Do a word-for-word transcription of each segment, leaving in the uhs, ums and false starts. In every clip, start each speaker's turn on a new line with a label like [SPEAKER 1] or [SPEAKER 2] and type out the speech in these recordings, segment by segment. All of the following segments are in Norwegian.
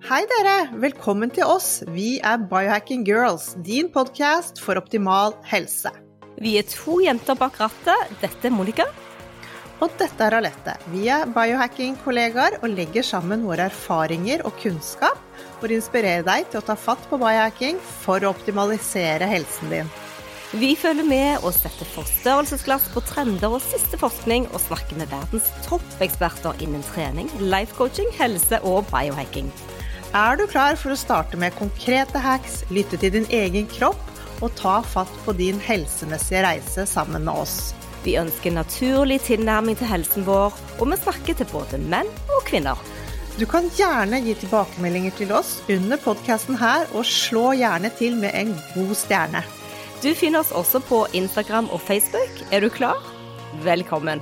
[SPEAKER 1] Hei dere, velkommen til oss. Vi er Biohacking Girls, din podcast for optimal helse.
[SPEAKER 2] Vi er to jenter bak rattet. Dette er Monica.
[SPEAKER 1] Og dette er Alette. Vi er biohacking-kollegaer og legger sammen våre erfaringer og kunnskap for å inspirere deg til å ta fatt på biohacking for å optimalisere helsen din.
[SPEAKER 2] Vi følger med og setter forstørrelsesglass på trender og siste forskning og snakker med verdens toppeksperter innen trening, life coaching, helse og biohacking.
[SPEAKER 1] Er du klar for å starte med konkrete hacks, lytte til din egen kropp og ta fatt på din helsemessige reise sammen med oss?
[SPEAKER 2] Vi ønsker naturlig tilnærming til helsen vår, og vi snakker til både menn og kvinner.
[SPEAKER 1] Du kan gjerne gi tilbakemeldinger til oss under podcasten her, og slå gjerne til med en god stjerne.
[SPEAKER 2] Du finner oss også på Instagram og Facebook. Er du klar? Velkommen!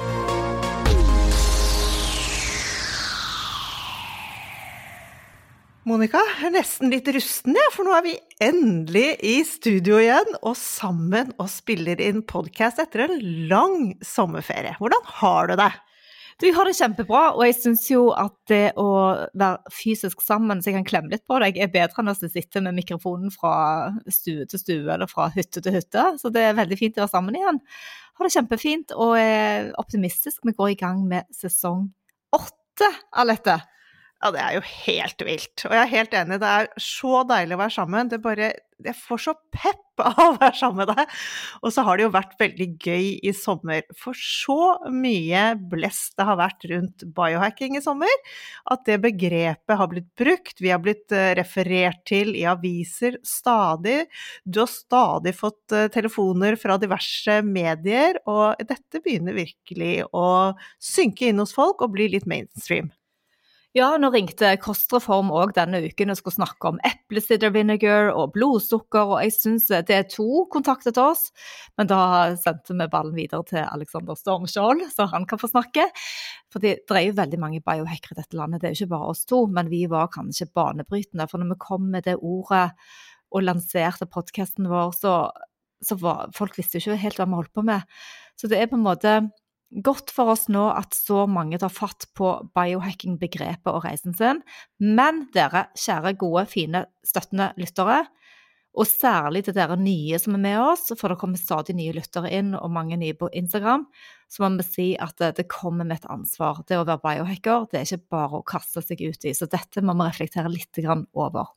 [SPEAKER 1] Monica, jeg er nesten litt rusten, ja, for nå er vi endelig i studio igjen, og sammen og spiller inn podcast etter en lang sommerferie. Hvordan har du det?
[SPEAKER 2] Du har det kjempebra, og jeg synes jo at det å være fysisk sammen så jeg kan klemme litt på deg er bedre enn å sitte med mikrofonen fra stue til stue eller fra hytte til hytte, så det er veldig fint å være sammen igjen. Har det kjempefint og er optimistisk. Vi går i gang med sesong åtte, Alette.
[SPEAKER 1] Ja, det er jo helt vilt, og jeg er helt enig, det er så deilig å være sammen, det bare, jeg får så pepp av å være sammen med deg, og så har det jo vært veldig gøy i sommer, for så mye blest det har vært rundt biohacking i sommer, at det begrepet har blitt brukt, vi har blitt referert til i aviser stadig, du har stadig fått telefoner fra diverse medier, og dette begynner virkelig å synke inn hos folk og bli litt mainstream.
[SPEAKER 2] Ja, nå ringte Kostreform også denne uken og skulle snakke om eplesider vinegar og blodsukker, og jeg synes det er to kontaktet oss, men da sendte vi ballen videre til Alexander Stormskjold, så han kan få snakke. For det er jo veldig mange biohackere i dette landet, det er jo ikke bare oss to, men vi var kanskje banebrytende, for når vi kom med det ordet og lanserte podcasten vår, så, så var, folk visste jo ikke helt hva vi holdt på med. Så det er på en måte godt for oss nå at så mange tar fatt på biohacking-begrepet og reisen sin, men dere, kjære, gode, fine, støttende lyttere, og særlig til dere nye som er med oss, for det kommer stadig nye lyttere inn, og mange nye på Instagram, så må vi si at det, det kommer med et ansvar. Det å være biohacker, det er ikke bare å kaste seg ut i, så dette må vi reflektere litt grann over.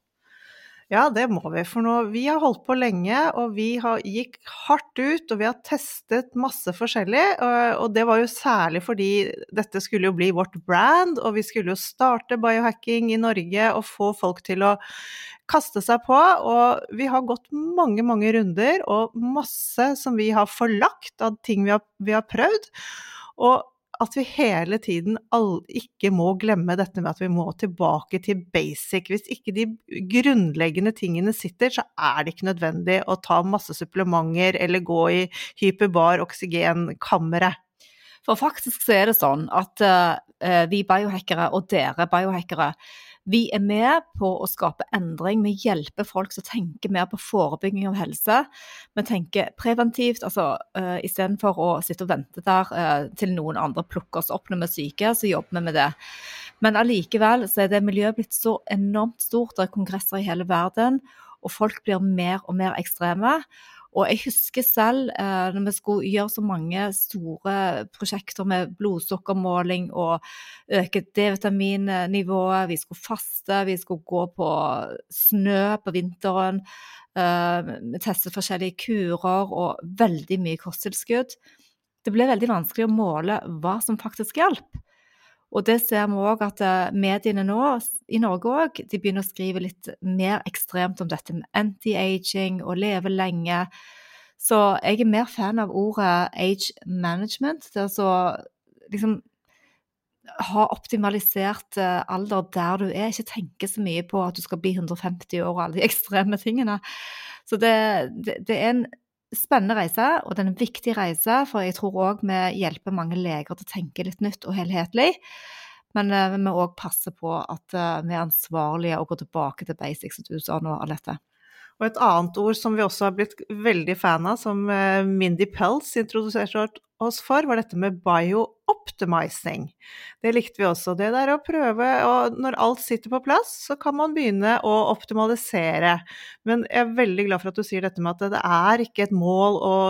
[SPEAKER 1] Ja, det må vi, for nå, vi har holdt på lenge, og vi har, gikk hardt ut, og vi har testet masse forskjellig, og, og det var jo særlig fordi dette skulle jo bli vårt brand, og vi skulle jo starte biohacking i Norge, og få folk til å kaste seg på, og vi har gått mange, mange runder, og masse som vi har forlagt av ting vi har, vi har prøvd, og at vi hele tiden all, ikke må glemme dette med at vi må tilbake til basic. Hvis ikke de grunnleggende tingene sitter, så er det ikke nødvendig å ta masse supplementer eller gå i hyperbar oksygenkammeret.
[SPEAKER 2] For faktisk så er det sånn at uh, vi biohackere og dere biohackere, vi er med på å skape endring, vi hjelper folk som tenker mer på forebygging av helse, vi tenker preventivt, altså uh, i stedet for å sitte og vente der uh, til noen andre plukker oss opp når vi er syke, så jobber vi med det. Men allikevel så er det miljøet blitt så enormt stort, det er kongresser i hele verden, og folk blir mer og mer ekstreme, og jeg husker selv eh, når vi skulle gjøre så mange store prosjekter med blodsukkermåling og øke D-vitaminnivået, vi skulle faste, vi skulle gå på snø på vinteren, eh, vi testet forskjellige kurer og veldig mye kosttilskudd. Det ble veldig vanskelig å måle hva som faktisk hjelper. Og det ser vi også at mediene nå, i Norge også, de begynner å skrive litt mer ekstremt om dette med anti-aging og leve lenge. Så jeg er mer fan av ordet age management, det er så liksom ha optimalisert alder der du er, ikke tenke så mye på at du skal bli hundre og femti år og alle de ekstreme tingene. Så det, det, det er en spennende reise, og det er en viktig reise, for jeg tror også vi hjelper mange leger til å tenke litt nytt og helhetlig, men uh, vi må også passe på at uh, vi er ansvarlige og går tilbake til basics, som du sa nå, Alette.
[SPEAKER 1] Og et annet ord som vi også har blitt veldig fan av, som Mindy Pelz introduserte oss for, var dette med bio-optimizing. Det likte vi også. Det der å prøve, og når alt sitter på plass, så kan man begynne å optimalisere. Men jeg er veldig glad for at du sier dette med at det er ikke et mål å,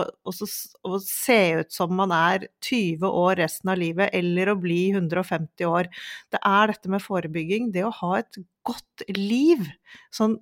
[SPEAKER 1] å se ut som man er tyve år resten av livet, eller å bli hundre og femti år. Det er dette med forebygging, det å ha et godt liv, sånn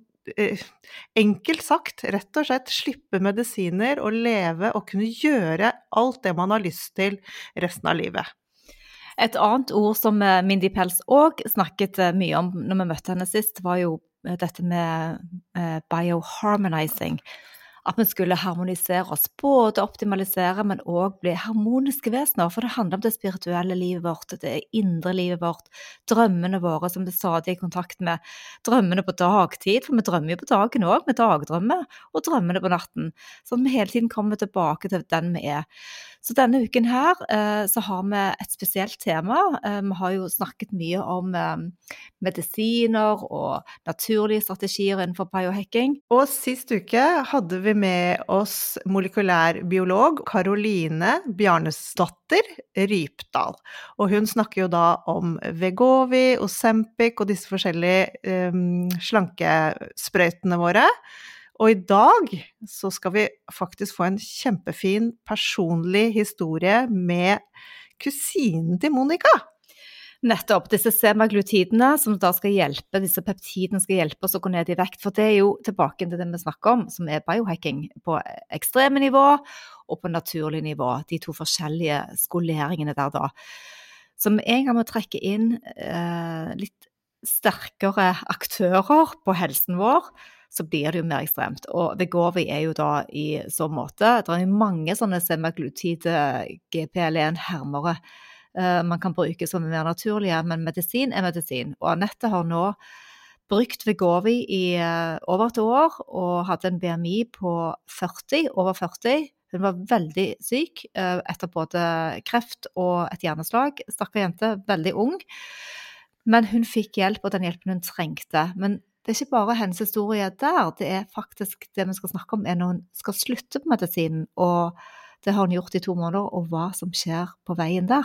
[SPEAKER 1] enkelt sagt, rett og slett slippe medisiner og leve og kunne gjøre alt det man har lyst til resten av livet.
[SPEAKER 2] Et annet ord som Mindy Pelz også snakket mye om når vi møtte henne sist, var jo dette med bioharmonizing. At vi skulle harmonisere oss, både optimalisere, men også bli harmoniske vesener, for det handler om det spirituelle livet vårt, det indre livet vårt, drømmene våre som vi stadig er i kontakt med, drømmene på dagtid, for vi drømmer jo på dagen også, med dagdrømmer, og drømmene på natten, sånn at vi hele tiden kommer tilbake til den vi er. Så denne uken her så har vi et spesielt tema. Vi har jo snakket mye om medisiner og naturlige strategier innenfor biohacking.
[SPEAKER 1] Og sist uke hadde vi med oss molekylærbiolog Karoline Bjarnesdatter Rypdal. Og hun snakker jo da om Wegovy, Ozempic og disse forskjellige um, slankesprøytene våre. Og i dag så skal vi faktisk få en kjempefin personlig historie med kusinen til Monica.
[SPEAKER 2] Nettopp, disse semaglutidene som da skal hjelpe, disse peptidene skal hjelpe oss å gå ned i vekt, for det er jo tilbake til det vi snakker om, som er biohacking på ekstreme nivå og på naturlig nivå, de to forskjellige skoleringene der da. Så med en gang vi trekker inn eh, litt sterkere aktører på helsen vår, så blir det jo mer ekstremt. Og Wegovy er jo da i så måte, det er jo mange sånne semaglutide G P L en hermere uh, man kan bruke som er mer naturlige, men medisin er medisin. Og Anette har nå brukt Wegovy i uh, over et år, og hadde en B M I på førti, over førti. Hun var veldig syk uh, etter både kreft og et hjerneslag. Stakkars jente, veldig ung. Men hun fikk hjelp, og den hjelpen hun trengte. Men det er ikke bare hennes historie der, det er faktisk det vi skal snakke om er når hun skal slutte på medisinen, og det har hun gjort i to måneder, og hva som skjer på veien der.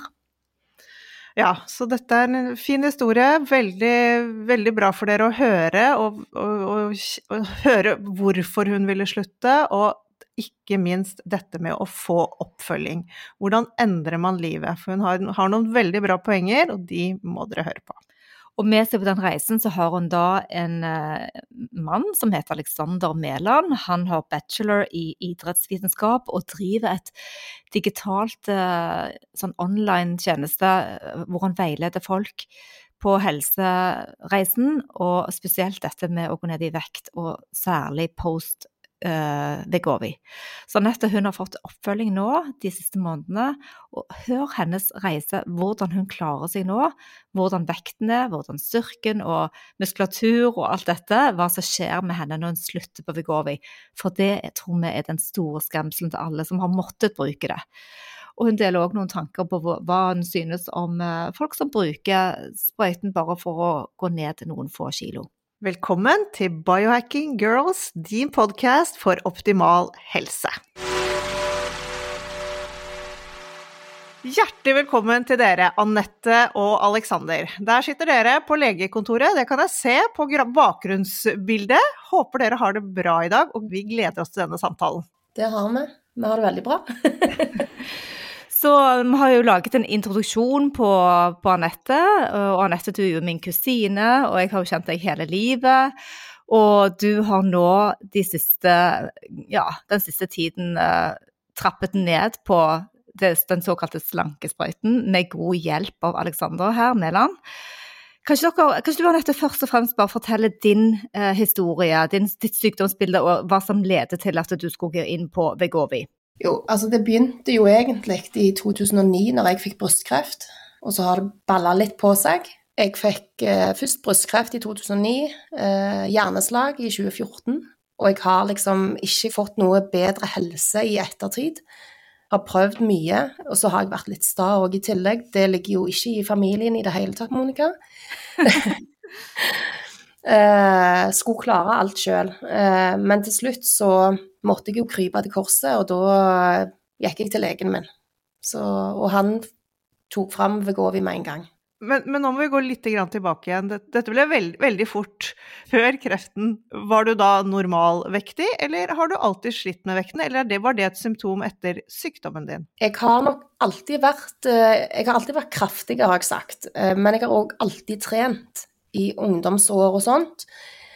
[SPEAKER 1] Ja, så dette er en fin historie, veldig, veldig bra for dere å høre, og, og, og, og høre hvorfor hun ville slutte, og ikke minst dette med å få oppfølging. Hvordan endrer man livet? For hun har, har noen veldig bra poenger, og de må dere høre på.
[SPEAKER 2] Og med seg på den reisen så har hun da en uh, mann som heter Alexander Mæland. Han har bachelor i idrettsvitenskap og driver et digitalt uh, sånn online tjeneste uh, hvor han veileder folk på helsereisen, og spesielt dette med å gå ned i vekt, og særlig post Uh, Wegovy. Så Anette, hun har fått oppfølging nå de siste månedene, og hør hennes reise, hvordan hun klarer seg nå, hvordan vekten er, hvordan styrken og muskulatur og alt dette, hva som skjer med henne når hun slutter på Wegovy, for det tror vi er den store skremselen til alle som har måttet bruke det. Og hun deler også noen tanker på hva hun synes om uh, folk som bruker sprøyten bare for å gå ned noen få kilo.
[SPEAKER 1] Velkommen til Biohacking Girls, din podcast for optimal helse. Hjertelig velkommen til dere, Anette og Alexander. Der sitter dere på legekontoret, det kan jeg se på bakgrunnsbildet. Håper dere har det bra i dag, og vi gleder oss til denne samtalen.
[SPEAKER 3] Det har vi, vi har det veldig bra.
[SPEAKER 2] Så vi har jo laget en introduksjon på, på Anette, og Anette, du er jo min kusine, og jeg har jo kjent deg hele livet, og du har nå de siste, ja, den siste tiden uh, trappet ned på det, den såkalte slankesprøyten med god hjelp av Alexander her, Mæland. Kanskje, dere, kanskje du, Anette, først og fremst bare fortelle din uh, historie, din, ditt sykdomsbilde, og hva som leder til at du skulle gå inn på Wegovy?
[SPEAKER 3] Jo, altså det begynte jo egentlig i to tusen og ni når jeg fikk brystkreft, og så har det ballet litt på seg. Jeg fikk eh, først brystkreft i to tusen og ni, eh, hjerneslag i tjue fjorten, og jeg har liksom ikke fått noe bedre helse i ettertid. Jeg har prøvd mye, og så har jeg vært litt sta også i tillegg. Det ligger jo ikke i familien i det hele tatt, Monica. Eh, skulle klare alt selv. Eh, men til slutt så måtte jeg jo krype til korset, og da gikk jeg til legen min. Så, og han tok frem Wegovy med en gang.
[SPEAKER 1] Men, men nå må vi gå litt grann tilbake igjen. Dette ble veld, veldig fort før kreften. Var du da normalvektig, eller har du alltid slitt med vekten, eller det, var det et symptom etter sykdommen din?
[SPEAKER 3] Jeg har nok alltid vært, jeg har alltid vært kraftig, har jeg sagt, men jeg har også alltid trent i ungdomsår og sånt.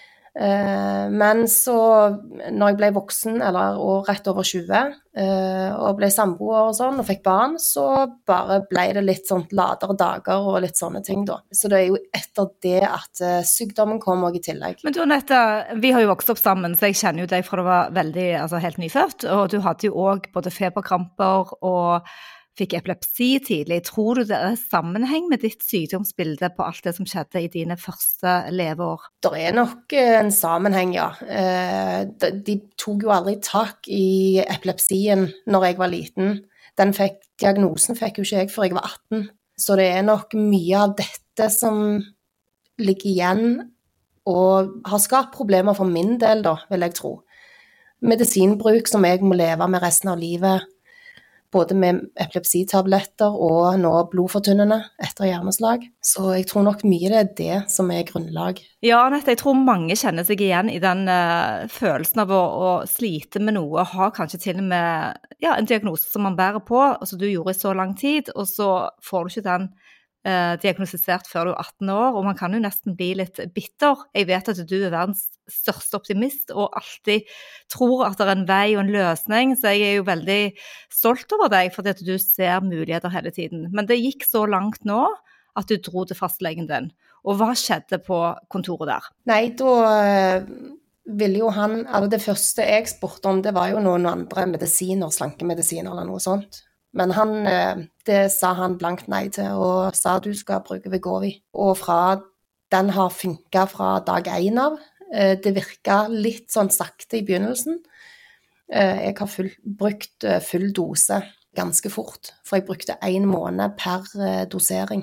[SPEAKER 3] Men så, når jeg ble voksen, eller rett over tjue, og ble samboer og sånn, og fikk barn, så bare ble det litt sånn ladere dager og litt sånne ting da. Så det er jo etter det at sykdommen kom også i tillegg.
[SPEAKER 2] Men du, Anette, vi har jo vokst opp sammen, så jeg kjenner jo deg fra du var veldig, altså helt nyfødt, og du hadde jo også både feberkramper og fikk epilepsi tidlig. Tror du det er sammenheng med ditt sykdomsbilde på alt det som skjedde i dine første leveår?
[SPEAKER 3] Det er nok en sammenheng, ja. De tok jo aldri tak i epilepsien når jeg var liten. Den fikk, diagnosen fikk jo ikke jeg før jeg var atten. Så det er nok mye av dette som ligger igjen og har skapt problemer for min del, da, vil jeg tro. Medisinbruk som jeg må leve med resten av livet, både med epilepsitabletter og nå blodfortynnende etter hjerneslag. Så jeg tror nok mye det er det som er grunnlag.
[SPEAKER 2] Ja, Anette, jeg tror mange kjenner seg igjen i den uh, følelsen av å, å slite med noe, og ha kanskje til og med ja, en diagnose som man bærer på, altså du gjorde i så lang tid, og så får du ikke den uh, diagnostisert før du er atten år, og man kan jo nesten bli litt bitter. Jeg vet at du er verdens største optimist, og alltid tror at det er en vei og en løsning, så jeg er jo veldig stolt over deg, fordi at du ser muligheter hele tiden. Men det gikk så langt nå, at du dro til fastlegen din. Og hva skjedde på kontoret der?
[SPEAKER 3] Nei, da ville jo han, altså det første jeg spurte om, det var jo noen andre medisiner, slankemedisiner eller noe sånt. Men han, det sa han blankt nei til, og sa du skal bruke Wegovy. Og fra, den har funket fra dag én av. Det virket litt sånn sakte i begynnelsen. Jeg har full, brukt full dose ganske fort, for jeg brukte en måned per dosering.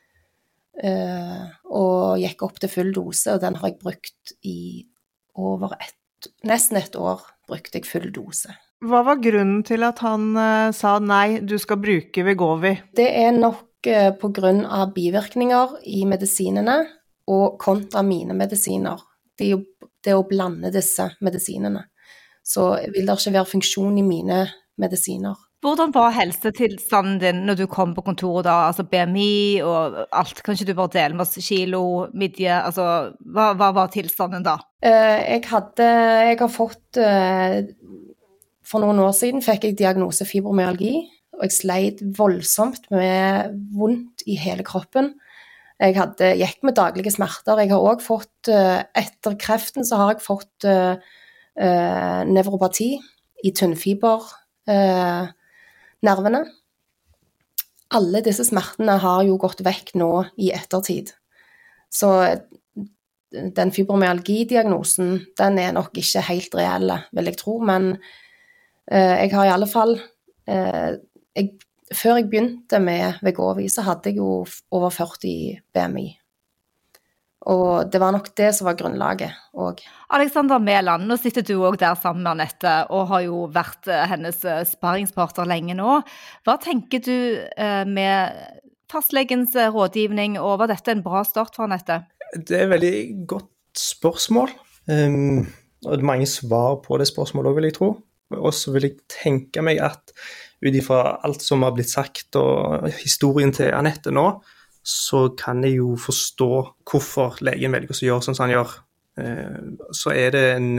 [SPEAKER 3] Og gikk opp til full dose, og den har jeg brukt i over ett, nesten ett år brukte jeg full dose.
[SPEAKER 1] Hva var grunnen til at han uh, sa nei, du skal bruke Wegovy?
[SPEAKER 3] Det er nok uh, på grunn av bivirkninger i medisinene og kontra mine medisiner. Det er jo det å blande disse medisinene. Så vil det ikke være funksjon i mine medisiner.
[SPEAKER 2] Hvordan var helsetilstanden din når du kom på kontoret da? Altså B M I og alt. Kan ikke du bare dele med oss kilo, midje? Altså, hva, hva var tilstanden da?
[SPEAKER 3] Uh, jeg hadde, jeg har fått, uh, for noen år siden fikk jeg diagnose fibromyalgi, og jeg sleit voldsomt med vondt i hele kroppen. Jeg hadde, gikk med daglige smerter. Jeg har også fått, etter kreften så har jeg fått uh, uh, nevropati i tynnfiber uh, nervene. Alle disse smertene har jo gått vekk nå i ettertid. Så den fibromyalgi-diagnosen, den er nok ikke helt reelle, vil jeg tro, men uh, jeg har i alle fall uh, jeg Før jeg begynte med Wegovy, så hadde jeg jo over førti B M I. Og det var nok det som var grunnlaget også.
[SPEAKER 2] Alexander Mæland, nå sitter du også der sammen med Anette, og har jo vært hennes sparringspartner lenge nå. Hva tenker du med fastlegens rådgivning, og var dette en bra start for Anette?
[SPEAKER 4] Det er et veldig godt spørsmål, um, og det er mange svar på det spørsmålet også, vil jeg tro. Og så vil jeg tenke meg at ut ifra alt som har blitt sagt og historien til Anette nå, så kan jeg jo forstå hvorfor legen velger å gjøre sånn som han gjør. Så er det en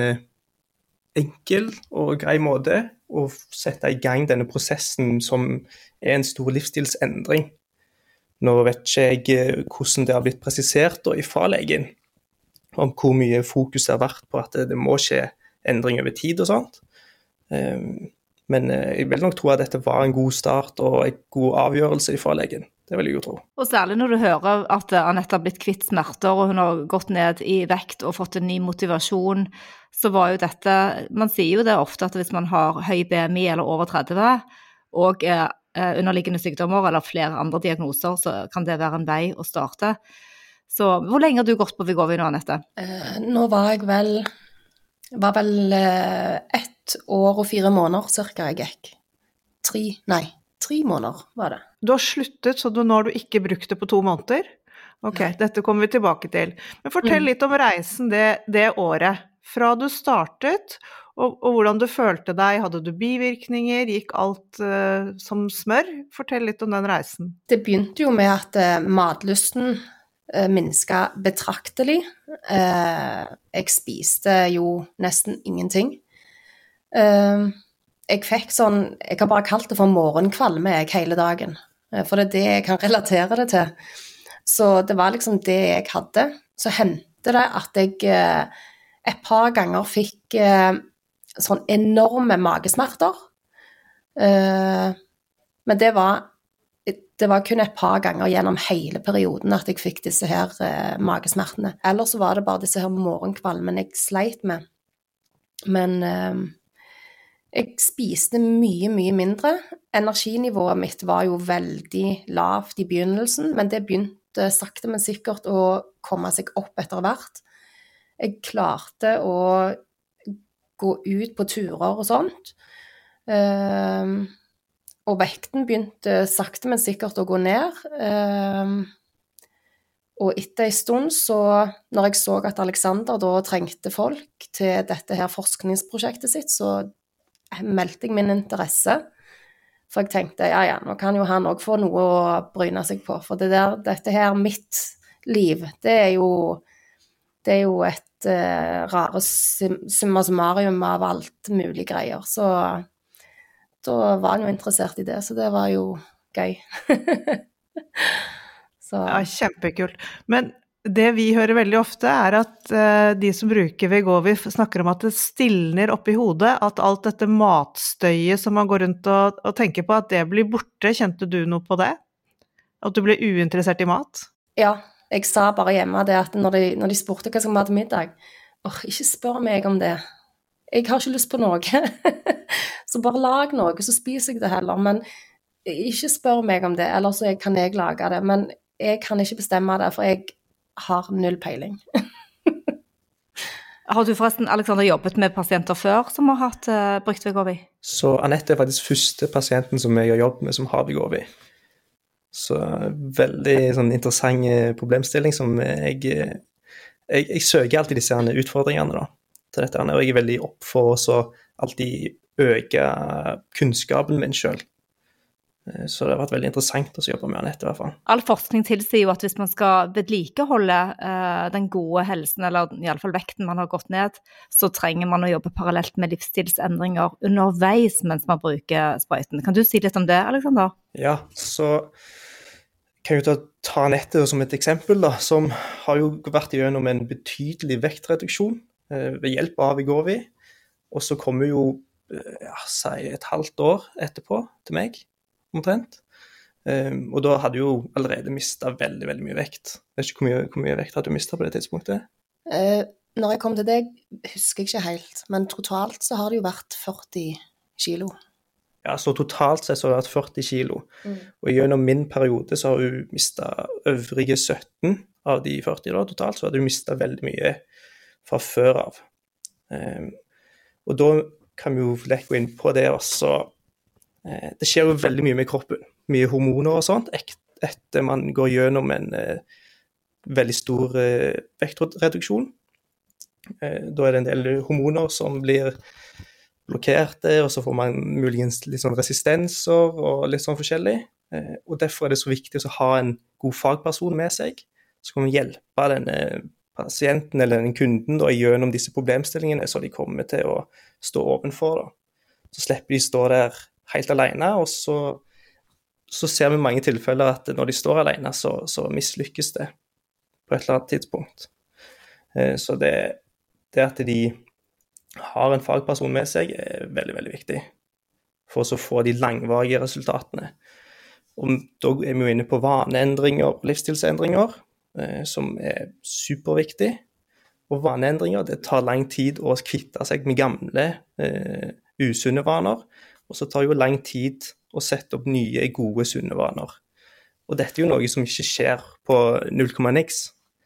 [SPEAKER 4] enkel og grei måte å sette i gang denne prosessen som er en stor livsstilsendring. Nå vet ikke jeg hvordan det har blitt presisert da, fra legen, om hvor mye fokus det har vært på at det må skje endring over tid og sånt. Men jeg vil nok tro at dette var en god start og en god avgjørelse fra legen. Det vil jeg jo tro.
[SPEAKER 2] Og særlig når du hører at Anette har blitt kvitt smerter, og hun har gått ned i vekt og fått en ny motivasjon, så var jo dette, man sier jo det ofte at hvis man har høy B M I eller over tretti, og eh, underliggende sykdommer eller flere andre diagnoser, så kan det være en vei å starte. Så hvor lenge har du gått på Wegovy nå, Anette?
[SPEAKER 3] Eh, nå var jeg vel, var vel eh, ett år og fire måneder cirka jeg gikk. Tre, nei, tre måneder var det.
[SPEAKER 1] Du har sluttet, så du, nå har du ikke brukt det på to måneder? Ok, nei. Dette kommer vi tilbake til. Men fortell litt om reisen det, det året. Fra du startet, og, og hvordan du følte deg. Hadde du bivirkninger? Gikk alt uh, som smør? Fortell litt om den reisen.
[SPEAKER 3] Det begynte jo med at uh, matlysten uh, minsket betraktelig. Uh, jeg spiste jo nesten ingenting. Uh, jeg fikk sånn, jeg har bare kalt det for morgenkvalme jeg hele dagen. Uh, for det er det jeg kan relatere det til. Så det var liksom det jeg hadde. Så hendte det at jeg uh, et par ganger fikk uh, sånn enorme magesmerter. Uh, men det var, det var kun et par ganger gjennom hele perioden at jeg fikk disse her uh, magesmertene. Ellers så var det bare disse her morgenkvalmen jeg sleit med. Men uh, jeg spiste mye, mye mindre. Energinivået mitt var jo veldig lavt i begynnelsen, men det begynte sakte, men sikkert å komme seg opp etter hvert. Jeg klarte å gå ut på turer og sånt. Um, og vekten begynte sakte, men sikkert å gå ned. Um, og etter en stund, så når jeg så at Alexander da trengte folk til dette her forskningsprosjektet sitt, så meldte jeg min interesse. For jeg tenkte, ja, ja, nå kan jo han også få noe å bryne seg på. For det der, dette her, mitt liv, det er jo, det er jo et uh, rare summa summarium av alt mulig greier. Så da var han jo interessert i det, så det var jo gøy. Så.
[SPEAKER 1] Ja, kjempekult. Men det vi hører veldig ofte er at uh, de som bruker Wegovy snakker om at det stilner opp i hodet, at alt dette matstøyet som man går rundt og, og tenker på, at det blir borte. Kjente du noe på det? At du ble uinteressert i mat?
[SPEAKER 3] Ja, jeg sa bare hjemme det at når de, når de spurte hva skal vi ha til middag, åh, ikke spør meg om det. Jeg har ikke lyst på noe. Så bare lag noe, så spiser jeg det heller. Men ikke spør meg om det, ellers så kan jeg lage det. Men jeg kan ikke bestemme det, for jeg har null peiling.
[SPEAKER 2] Har du forresten, Alexander, jobbet med pasienter før som har hatt uh, brukt Wegovy?
[SPEAKER 4] Så Anette er faktisk første pasienten som jeg har jobbet med som har Wegovy. Så veldig sånn interessant problemstilling som jeg, jeg, jeg søker alltid disse utfordringene da, til dette, og jeg er veldig opp for å alltid øke kunnskapen min selv. Så det har vært veldig interessant å jobbe med Anette i hvert fall.
[SPEAKER 2] All forskning tilsier jo at hvis man skal vedlikeholde uh, den gode helsen, eller i alle fall vekten man har gått ned, så trenger man å jobbe parallelt med livsstilsendringer underveis mens man bruker sprøyten. Kan du si litt om det, Alexander?
[SPEAKER 4] Ja, så kan jeg ta, ta Anette som et eksempel da, som har jo vært gjennom en betydelig vektreduksjon uh, ved hjelp av Wegovy, og så kommer jo uh, ja, si et halvt år etterpå til meg, omtrent. Um, og da hadde jo allerede mistet veldig, veldig mye vekt. Jeg vet ikke hvor mye, hvor mye vekt hadde du mistet på det tidspunktet?
[SPEAKER 3] Uh, når jeg kom til deg, husker jeg ikke helt, men totalt så har det jo vært førti kilo.
[SPEAKER 4] Ja, så totalt sett så har det vært førti kilo. Mm. Og gjennom min periode så har du mistet øvrige sytten av de førti da, totalt, så hadde du mistet veldig mye fra før av. Um, og da kan vi jo leke inn på det også. Det skjer jo veldig mye med kroppen, mye hormoner og sånt, etter man går gjennom en eh, veldig stor eh, vektreduksjon. Eh, da er det en del hormoner som blir blokkerte, og så får man muligens litt sånn resistenser og litt sånn forskjellig. Eh, og derfor er det så viktig å ha en god fagperson med seg, som kan hjelpe denne pasienten eller den kunden da, gjennom disse problemstillingene så de kommer til å stå ovenfor. Da. Så slipper de stå der helt alene, og så, så ser vi mange tilfeller at når de står alene, så, så mislykkes det på et eller annet tidspunkt. Eh, så det, det at de har en fagperson med seg er veldig, veldig viktig for å få de langvarige resultatene. Og da er vi jo inne på vaneendringer og livsstilsendringer, eh, som er superviktig. Og vaneendringer, det tar lang tid å kvitte seg med gamle, eh, usunne vaner, og så tar det jo lang tid å sette opp nye, gode, sunne vaner. Og dette er jo noe som ikke skjer på null komma niks.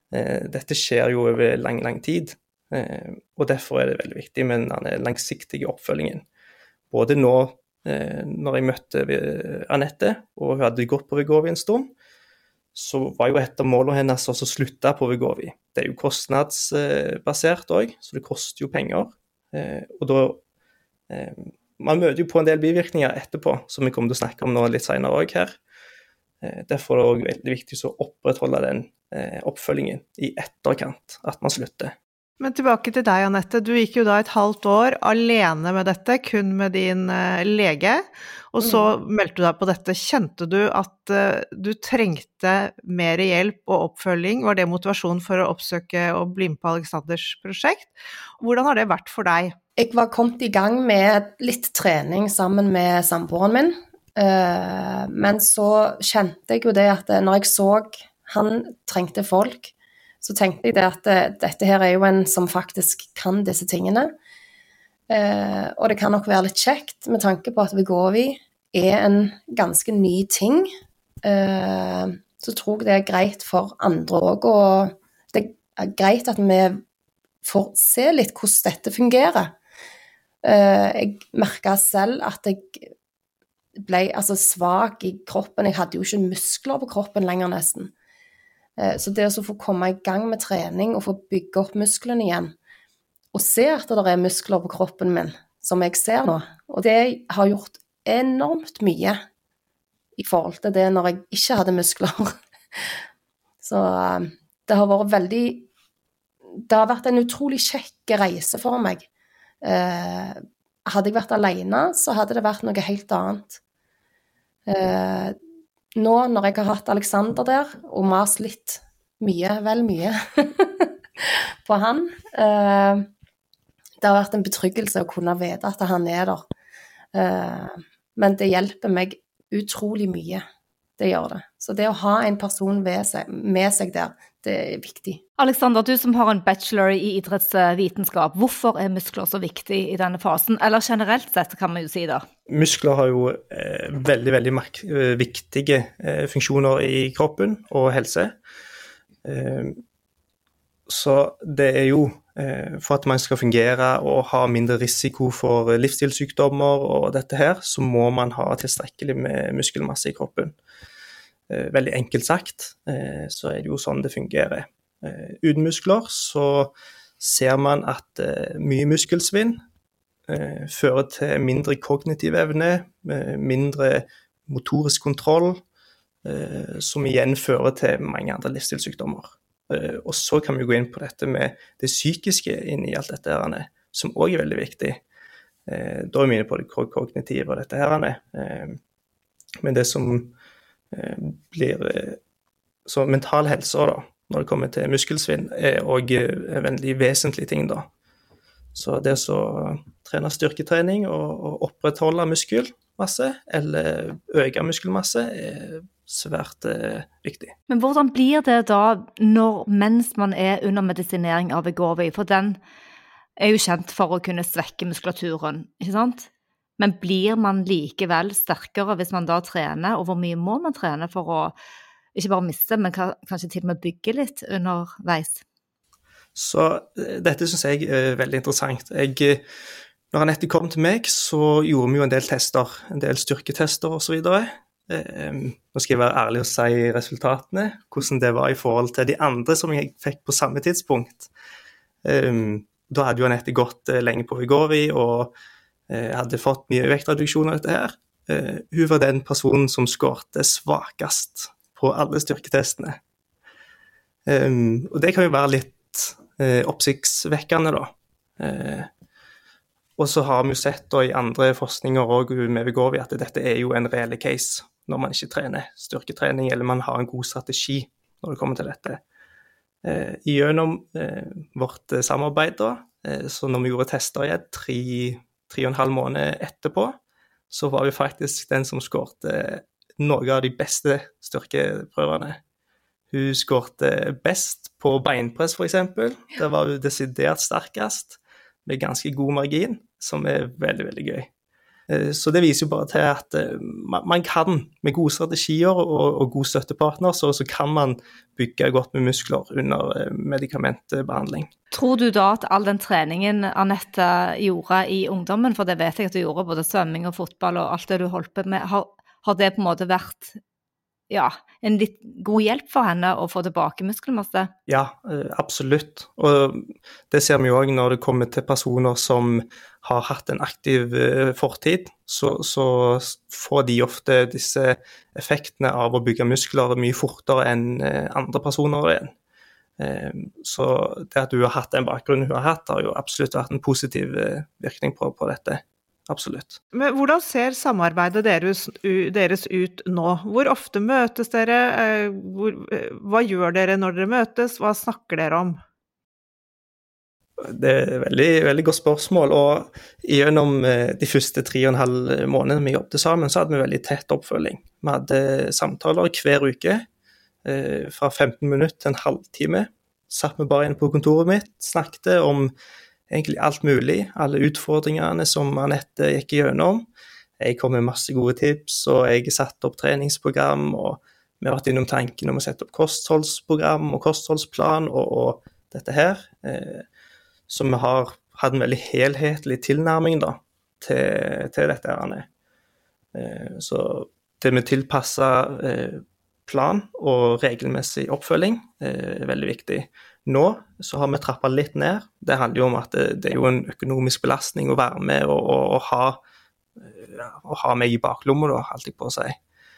[SPEAKER 4] Eh, dette skjer jo over lang, lang tid, eh, og derfor er det veldig viktig med den langsiktige oppfølgingen. Både nå, eh, når jeg møtte Anette, og hun hadde gått på Wegovy en stund, så var jo et av målene hennes også å slutte på Wegovy. Det er jo kostnadsbasert også, så det koster jo penger. Eh, og da, eh, man møter jo på en del bivirkninger etterpå, som vi kommer til å snakke om nå litt senere også her. Eh, derfor er det også veldig viktig å opprettholde den eh, oppfølgingen i etterkant, at man slutter.
[SPEAKER 1] Men tilbake til deg, Anette. Du gikk jo da et halvt år alene med dette, kun med din uh, lege, og så mm. meldte du deg på dette. Kjente du at uh, du trengte mer hjelp og oppfølging? Var det motivasjon for å oppsøke og bli med på Alexanders prosjekt? Hvordan har det vært for deg?
[SPEAKER 3] Jeg var kommet i gang med litt trening sammen med samboeren min, uh, men så kjente jeg jo det at når jeg så han trengte folk, så tenkte jeg det at det, dette her er jo en som faktisk kan disse tingene. Eh, og det kan nok være litt kjekt med tanke på at Wegovy er en ganske ny ting. Eh, så tror jeg det er greit for andre også, og det er greit at vi får se litt hvordan dette fungerer. Eh, jeg merket selv at jeg ble altså, svak i kroppen. Jeg hadde jo ikke muskler på kroppen lenger nesten. Så det å få komme i gang med trening og få bygge opp musklene igjen, og se at det er muskler på kroppen min, som jeg ser nå, og det har gjort enormt mye i forhold til det når jeg ikke hadde muskler. Så det har vært veldig, det har vært en utrolig kjekk reise for meg. Hadde jeg vært alene, så hadde det vært noe helt annet. Nå, når jeg har hatt Alexander der, og mas litt mye, vel mye, på han, eh, det har vært en betryggelse å kunne vite at han er der. Eh, men det hjelper meg utrolig mye, det gjør det. Så det å ha en person seg, med seg der, det er viktig.
[SPEAKER 2] Alexander, du som har en bachelor i idrettsvitenskap, hvorfor er muskler så viktig i denne fasen? Eller generelt sett, kan man jo si da.
[SPEAKER 4] Muskler har jo eh, veldig, veldig mak- viktige eh, funksjoner i kroppen og helse. Eh, så det er jo eh, for at man skal fungere og ha mindre risiko for livsstilssykdommer og dette her, så må man ha tilstrekkelig med muskelmasse i kroppen. Eh, veldig enkelt sagt, eh, så er det jo sånn det fungerer. Eh, uten muskler så ser man at eh, mye muskelsvinn fører til mindre kognitiv evne, mindre motorisk kontroll, som igjen fører til mange andre livsstilssykdommer. Og så kan vi gå inn på dette med det psykiske inni alt dette her, som også er veldig viktig. Da er vi inne på det kognitive og dette her. Men det som blir så mental helse da, når det kommer til muskelsvinn, er også en veldig vesentlig ting da. Så det å trene styrketrening og, og opprettholde muskelmasse eller øke muskelmasse er svært eh, viktig.
[SPEAKER 2] Men hvordan blir det da når, mens man er under medisinering av Wegovy? For den er jo kjent for å kunne svekke muskulaturen, ikke sant? Men blir man likevel sterkere hvis man da trener, og hvor mye må man trene for å ikke bare miste, men kanskje til og med bygge litt underveis?
[SPEAKER 4] Så dette synes jeg er veldig interessant. Jeg, når Anette kom til meg, så gjorde vi jo en del tester, en del styrketester og så videre. Nå skal jeg være ærlig og si resultatene, hvordan det var i forhold til de andre som jeg fikk på samme tidspunkt. Da hadde jo Anette gått lenge på Wegovy og hadde fått mye vektreduksjon av dette her. Hun var den personen som skårte svakest på alle styrketestene. Og det kan jo være litt eh, oppsiktsvekkende da. Eh, og så har vi jo sett da, i andre forskninger også med Wegovy at dette er jo en reell case når man ikke trener styrketrening, eller man har en god strategi når det kommer til dette. Eh, gjennom eh, vårt samarbeid da, eh, så når vi gjorde tester igjen tre, tre og en halv måned etterpå, så var vi faktisk den som skårte noen av de beste styrkeprøvene. Hun skårte best på beinpress for eksempel. Det var hun desidert sterkest, med ganske god margin, som er veldig, veldig gøy. Så det viser jo bare til at man kan, med gode strategier og, og god støttepartner, så, så kan man bygge godt med muskler under medikamentbehandling.
[SPEAKER 2] Tror du da at all den treningen Anette gjorde i ungdommen, for det vet jeg at du gjorde både svømming og fotball og alt det du holdt på med, har, har det på en måte vært ja, en litt god hjelp for henne å få tilbake muskelmasse?
[SPEAKER 4] Ja, absolutt. Og det ser vi jo også når det kommer til personer som har hatt en aktiv fortid, så, så får de ofte disse effektene av å bygge muskler mye fortere enn andre personer igjen. Så det at du har hatt den bakgrunnen hun har hatt, har jo absolutt vært en positiv virkning på, på dette. Absolutt.
[SPEAKER 1] Men hvordan ser samarbeidet deres, deres ut nå? Hvor ofte møtes dere? Hvor, hva gjør dere når dere møtes? Hva snakker dere om?
[SPEAKER 4] Det er et veldig, veldig godt spørsmål, og gjennom de første tre og en halv månedene vi jobbet sammen, så hadde vi veldig tett oppfølging. Vi hadde samtaler hver uke, fra femten minutter til en halvtime. Satt vi bare inn på kontoret mitt, snakket om egentlig alt mulig, alle utfordringene som Anette gikk gjennom. Jeg kom med masse gode tips, og jeg satte opp treningsprogram, og vi har vært innom tanken om å sette opp kostholdsprogram og kostholdsplan, og, og dette her. Så vi har hatt en veldig helhetlig tilnærming da, til, til dette her. Så det med tilpasset plan og regelmessig oppfølging er veldig viktig. Nå så har vi trappet litt ned. Det handler jo om at det, det er jo en økonomisk belastning å være med og, og, og, ha, ja, og ha meg i baklommet, da, alt jeg på å si.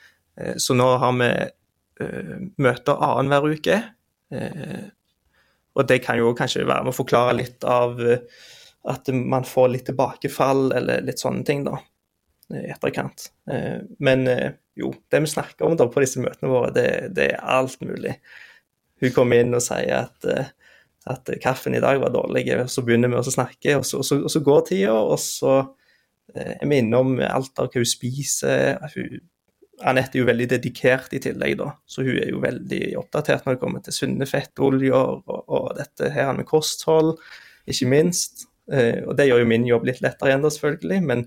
[SPEAKER 4] Så nå har vi uh, møter annen hver uke, uh, og det kan jo kanskje være med å forklare litt av uh, at man får litt tilbakefall eller litt sånne ting da, i etterkant. Uh, men uh, jo, det vi snakker om da på disse møtene våre, det, det er alt mulig. Hun kommer inn og sier at, at kaffen i dag var dårlig, og så begynner vi å snakke, og så, og så, og så går tida, og så er vi innom alt av hva hun spiser. Hun, Anette er jo veldig dedikert i tillegg da, så hun er jo veldig oppdatert når det kommer til sunne fettoljer, og, og dette her med kosthold, ikke minst. Og det gjør jo min jobb litt lettere igjen da, selvfølgelig, men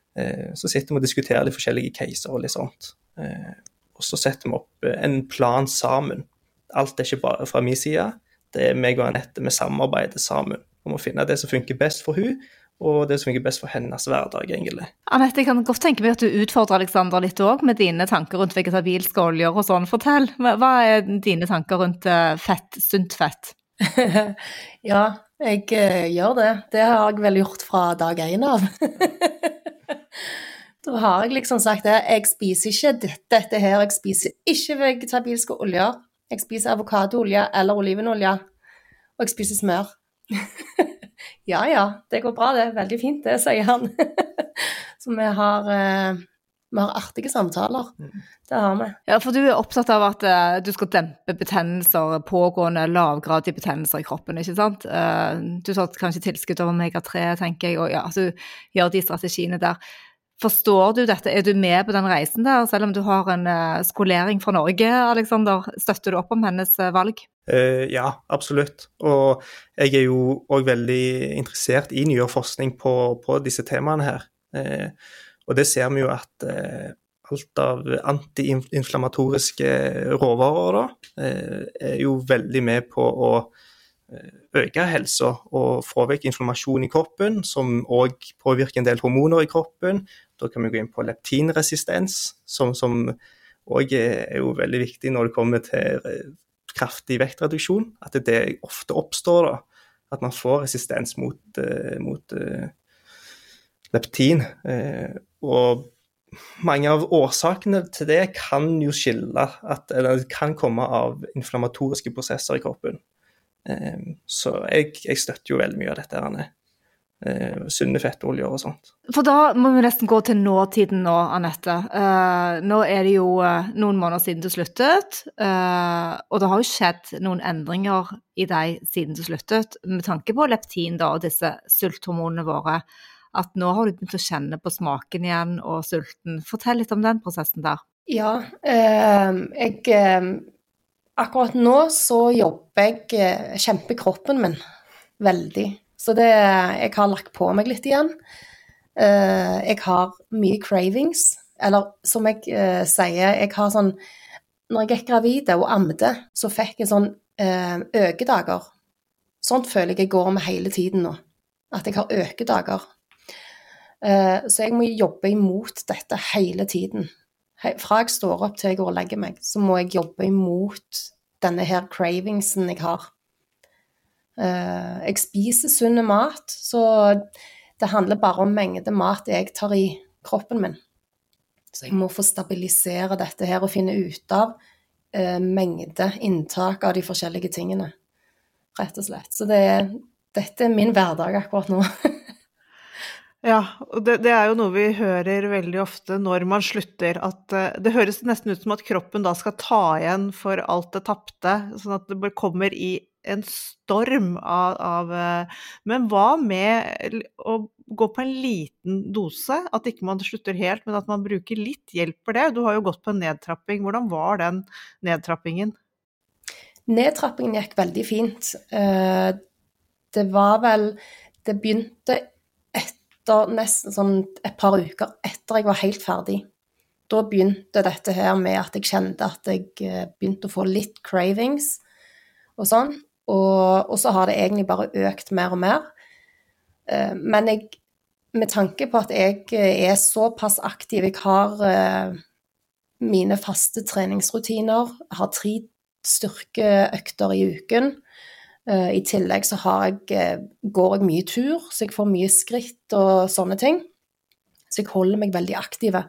[SPEAKER 4] så sitter vi og diskuterer litt forskjellige caser og litt sånt. Og så setter vi opp en plan sammen. Alt er ikke bare fra min side, det er meg og Anette med samarbeidet sammen om å finne det som funker best for hun, og det som funker best for hennes hverdag, egentlig.
[SPEAKER 2] Anette, jeg kan godt tenke meg at du utfordrer Alexander litt også med dine tanker rundt vegetabilske oljer og sånn. Fortell, hva er dine tanker rundt fett, sunt fett?
[SPEAKER 3] Ja, jeg uh, gjør det. Det har jeg vel gjort fra dag en av. Da har jeg liksom sagt det, jeg spiser ikke dette, dette her, jeg spiser ikke vegetabilske oljer. Jeg spiser avokadoolje eller olivenolje, og jeg spiser smør. Ja, ja, det går bra det, veldig fint det, sier han. Så vi har, eh, vi har artige samtaler, det har vi.
[SPEAKER 2] Ja, for du er opptatt av at uh, du skal dempe betennelser, pågående lavgradige betennelser i kroppen, ikke sant? Uh, du sa kanskje tilskudd over omega tre, tenker jeg, og ja, så gjør de strategiene der. Forstår du dette? Er du med på den reisen der, selv om du har en uh, skolering fra Norge, Alexander? Støtter du opp om hennes uh, valg?
[SPEAKER 4] Uh, ja, absolutt. Og jeg er jo også veldig interessert i nyere forskning på, på disse temaene her. Uh, og det ser vi jo at uh, alt av antiinflammatoriske råvarer da, uh, er jo veldig med på å øke helsa og få vekk inflammasjon i kroppen, som også påvirker en del hormoner i kroppen. Da kan vi gå inn på leptinresistens, som, som også er jo veldig viktig når det kommer til kraftig vektreduksjon, at det ofte oppstår da, at man får resistens mot, uh, mot uh, leptin. Uh, og mange av årsakene til det kan jo skille, at, eller det kan komme av inflammatoriske prosesser i kroppen. Uh, så jeg, jeg støtter jo veldig mye av dette her. Uh, sunne fettoljer og sånt.
[SPEAKER 2] For da må vi nesten gå til nåtiden nå, Anette. Uh, nå er det jo uh, noen måneder siden du sluttet, uh, og det har jo skjedd noen endringer i deg siden du sluttet, med tanke på leptin da, og disse sulthormonene våre, at nå har du begynt å kjenne på smaken igjen og sulten. Fortell litt om den prosessen der.
[SPEAKER 3] Ja, uh, jeg... Uh, akkurat nå så jobber jeg, uh, kjemper kroppen min veldig. Så det, jeg har lagt på meg litt igjen. Uh, jeg har mye cravings, eller som jeg uh, sier, jeg har sånn, når jeg gikk gravid og ammede, så fikk jeg sånn uh, økedager. Sånt føler jeg jeg går med hele tiden nå, at jeg har økedager. Uh, så jeg må jobbe imot dette hele tiden. He- fra jeg står opp til jeg går og legger meg, så må jeg jobbe imot denne her cravingsen jeg har. Uh, jeg spiser sunne mat, så det handler bare om mengde mat jeg tar i kroppen min. Så jeg må få stabilisere dette her og finne ut av uh, mengde inntak av de forskjellige tingene, rett og slett. Så det, dette er min hverdag akkurat nå.
[SPEAKER 1] Ja, og det, det er jo noe vi hører veldig ofte når man slutter, at uh, det høres nesten ut som at kroppen da skal ta igjen for alt det tapte, sånn at det bare kommer i en storm av, av uh, men hva med å gå på en liten dose, at ikke man slutter helt, men at man bruker litt hjelp for det? Du har jo gått på en nedtrapping. Hvordan var den nedtrappingen?
[SPEAKER 3] Nedtrappingen gikk veldig fint. Uh, det var vel, det begynte etter nesten sånn et par uker etter jeg var helt ferdig. Da begynte dette her med at jeg kjente at jeg begynte å få litt cravings og sånn, og, og så har det egentlig bare økt mer og mer. Uh, men jeg, med tanke på at jeg er såpass aktiv, jeg har uh, mine faste treningsrutiner, jeg har tre styrkeøkter i uken. Uh, I tillegg så har jeg, uh, går jeg mye tur, så jeg får mye skritt og sånne ting. Så jeg holder meg veldig aktiv.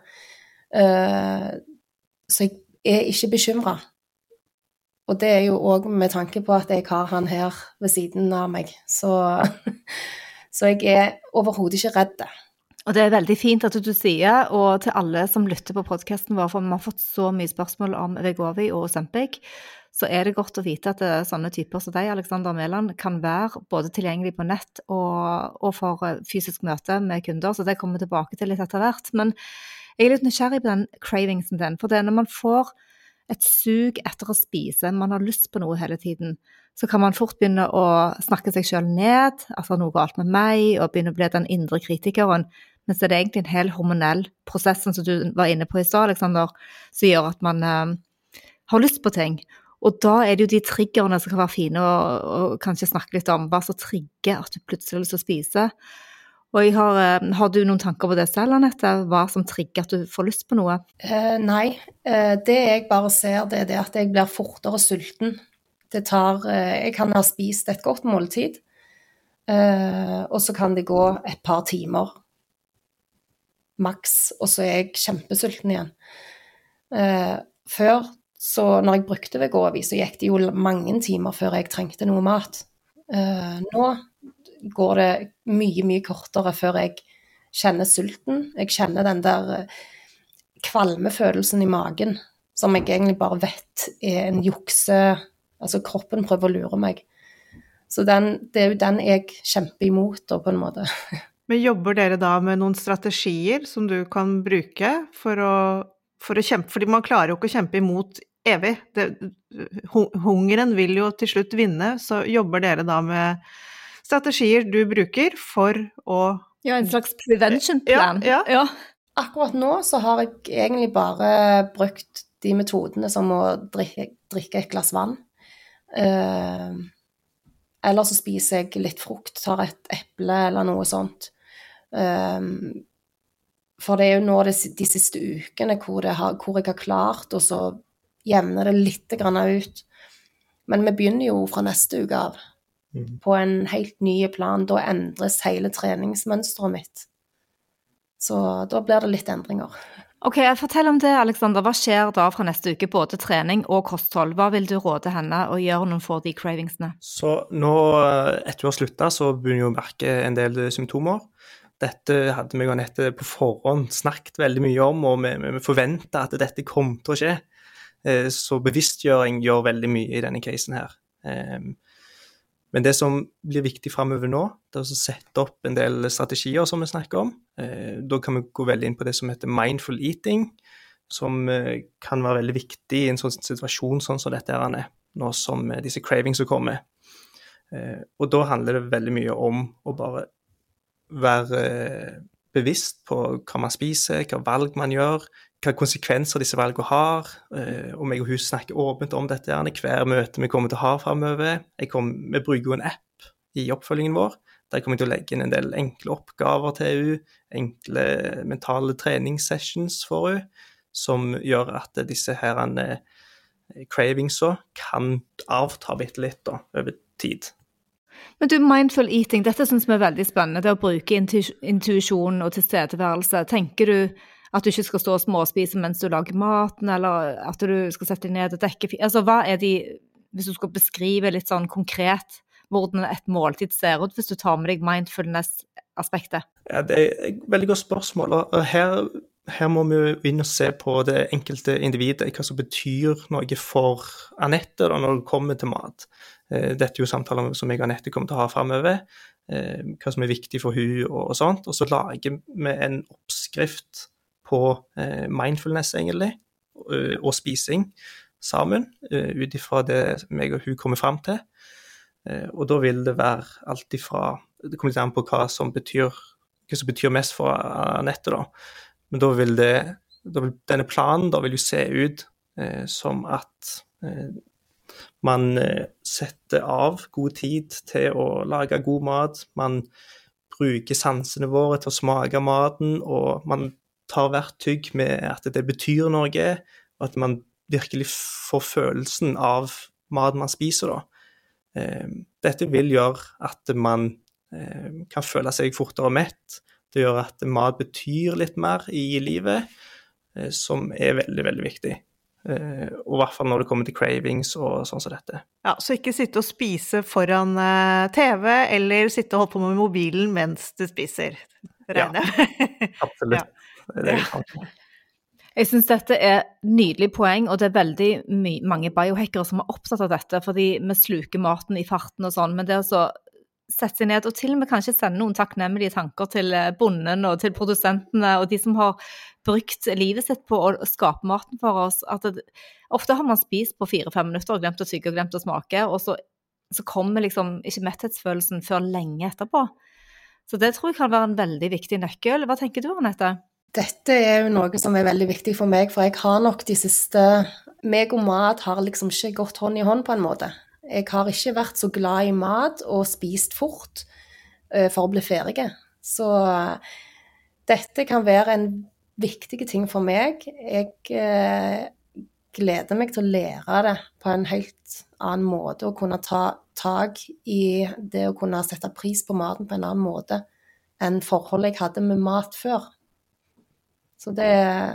[SPEAKER 3] Uh, så jeg er ikke bekymret. Og det er jo også med tanke på at jeg har han her ved siden av meg. Så, så jeg er overhodet ikke redd.
[SPEAKER 2] Og det er veldig fint at du sier, og til alle som lytter på podcasten vår, for vi har fått så mye spørsmål om Wegovy og Ozempic, så er det godt å vite at sånne typer som deg, Alexander Mæland, kan være både tilgjengelig på nett og, og for fysisk møte med kunder, så det kommer vi tilbake til litt etter hvert. Men jeg er litt nysgjerrig på den cravingsen din, for det er når man får et sug etter å spise, man har lyst på noe hele tiden, så kan man fort begynne å snakke seg selv ned, altså noe galt med meg, og begynne å bli den indre kritikeren, men så er det egentlig en hel hormonell prosess, som du var inne på i stad, Alexander, som gjør at man eh, har lyst på ting. Og da er det jo de triggerne som kan være fine, og, og kanskje snakke litt om hva som trigger at du plutselig har lyst til å spise. Og jeg har, har du noen tanker på det selv, Annette? Hva som trigger at du får lyst på noe?
[SPEAKER 3] Uh, nei, uh, det jeg bare ser, det er det at jeg blir fortere sulten. Det tar, uh, jeg kan ha spist et godt måltid, uh, og så kan det gå et par timer, maks, og så er jeg kjempesulten igjen. Uh, før, så når jeg brukte Wegovy, så gikk det jo mange timer før jeg trengte noe mat. Uh, nå går det mye, mye kortere før jeg kjenner sulten. Jeg kjenner den der kvalmefølelsen i magen, som jeg egentlig bare vet er en jukse, altså kroppen prøver å lure meg. Så den, det er jo den jeg kjemper imot, da, på en måte.
[SPEAKER 1] Men jobber dere da med noen strategier som du kan bruke for å, for å kjempe, fordi man klarer jo ikke å kjempe imot evig. Det, hungeren vil jo til slutt vinne, så jobber dere da med strategier du bruker for å...
[SPEAKER 2] Ja, en slags prevention plan.
[SPEAKER 1] Ja, ja.
[SPEAKER 2] Ja.
[SPEAKER 3] Akkurat nå så har jeg egentlig bare brukt de metodene som å drikke, drikke et glass vann. Eh, eller så spiser jeg litt frukt, tar et eple eller noe sånt. Eh, for det er jo nå det, de siste ukene hvor, det har, hvor jeg har klart, og så jevner det litt grann ut. Men vi begynner jo fra neste uke av. På en helt ny plan. Da endres hele treningsmønstret mitt. Så da blir det litt endringer.
[SPEAKER 2] Ok, fortell om det, Alexander. Hva skjer da fra neste uke, både trening og kosthold? Hva vil du råde henne å gjøre når hun får de cravingsene?
[SPEAKER 4] Så nå, etter vi har sluttet, så begynner vi å merke en del symptomer. Dette hadde vi og Annette på forhånd snakket veldig mye om, og vi, vi forventet at dette kom til å skje. Så bevisstgjøring gjør veldig mye i denne casen her. Men det som blir viktig fremover nå, det er å sette opp en del strategier som vi snakker om. Da kan vi gå veldig inn på det som heter mindful eating, som kan være veldig viktig i en sånn situasjon sånn som dette er, nå som disse cravings kommer. Og da handler det veldig mye om å bare være bevisst på hva man spiser, hva valg man gjør, hva konsekvenser disse valgene har, og meg og hun snakker åpent om dette hver møte vi kommer til å ha fremover. Jeg kom, vi bruker jo en app i oppfølgingen vår, der kommer jeg til å legge inn en del enkle oppgaver til hun, enkle mentale treningssessions for hun, som gjør at disse her cravingsa kan avta bitte litt da, over tid.
[SPEAKER 2] Men du, mindful eating, dette synes vi er veldig spennende, det å bruke intuisjon og tilstedeværelse. Tenker du at du ikke skal stå og småspise mens du lager maten, eller at du skal sette deg ned og dekke? Altså, hva er de, hvis du skal beskrive litt sånn konkret, hvordan et måltid ser ut, hvis du tar med deg mindfulness-aspektet? Ja,
[SPEAKER 4] det er et veldig godt spørsmål, og her, her må vi inn og se på det enkelte individet, hva som betyr noe for Anette da, når det kommer til mat. Dette er jo samtaler som jeg og Anette kommer til å ha fremover, hva som er viktig for hun og sånt, og så lager vi en oppskrift på mindfulness egentlig, og spising sammen, ut ifra det meg og hun kommer frem til. Og da vil det være alt ifra, det kommer litt an på hva som betyr, hva som betyr mest for Anette da, men da vil det, da vil, denne planen da vil jo se ut som at man setter av god tid til å lage god mat, man bruker sansene våre til å smake maten, og man tar hvert tygg med at det betyr noe, og at man virkelig får følelsen av maten man spiser da. Dette vil gjøre at man kan føle seg fortere mett, det gjør at mat betyr litt mer i livet, som er veldig, veldig viktig. Uh, og i hvert fall når det kommer til cravings og sånn som dette.
[SPEAKER 1] Ja, så ikke sitte og spise foran uh, T V, eller sitte og holde på med mobilen mens du spiser. Regner.
[SPEAKER 4] Ja, absolutt. Ja. Det er det ja.
[SPEAKER 2] Jeg synes dette er nydelig poeng, og det er veldig mange biohackere som er opptatt av dette, fordi vi sluker maten i farten og sånn, men det er altså sette seg ned, og til og med kanskje sende noen takknemlige tanker til bonden og til produsentene, og de som har brukt livet sitt på å skape maten for oss, at det, ofte har man spist på fire-fem minutter og glemt å tygge og glemt å smake, og så, så kommer liksom ikke metthetsfølelsen før lenge etterpå. Så det tror jeg kan være en veldig viktig nøkkel. Hva tenker du, Anette?
[SPEAKER 3] Dette er jo noe som er veldig viktig for meg, for jeg har nok de siste, meg og mat har liksom ikke gått hånd i hånd på en måte. Jeg har ikke vært så glad i mat og spist fort uh, for å bli ferdig. Så uh, dette kan være en viktig ting for meg. Jeg uh, gleder meg til å lære det på en helt annen måte, og kunne ta tag i det å kunne sette pris på maten på en annen måte enn forholdet jeg hadde med mat før. Så det,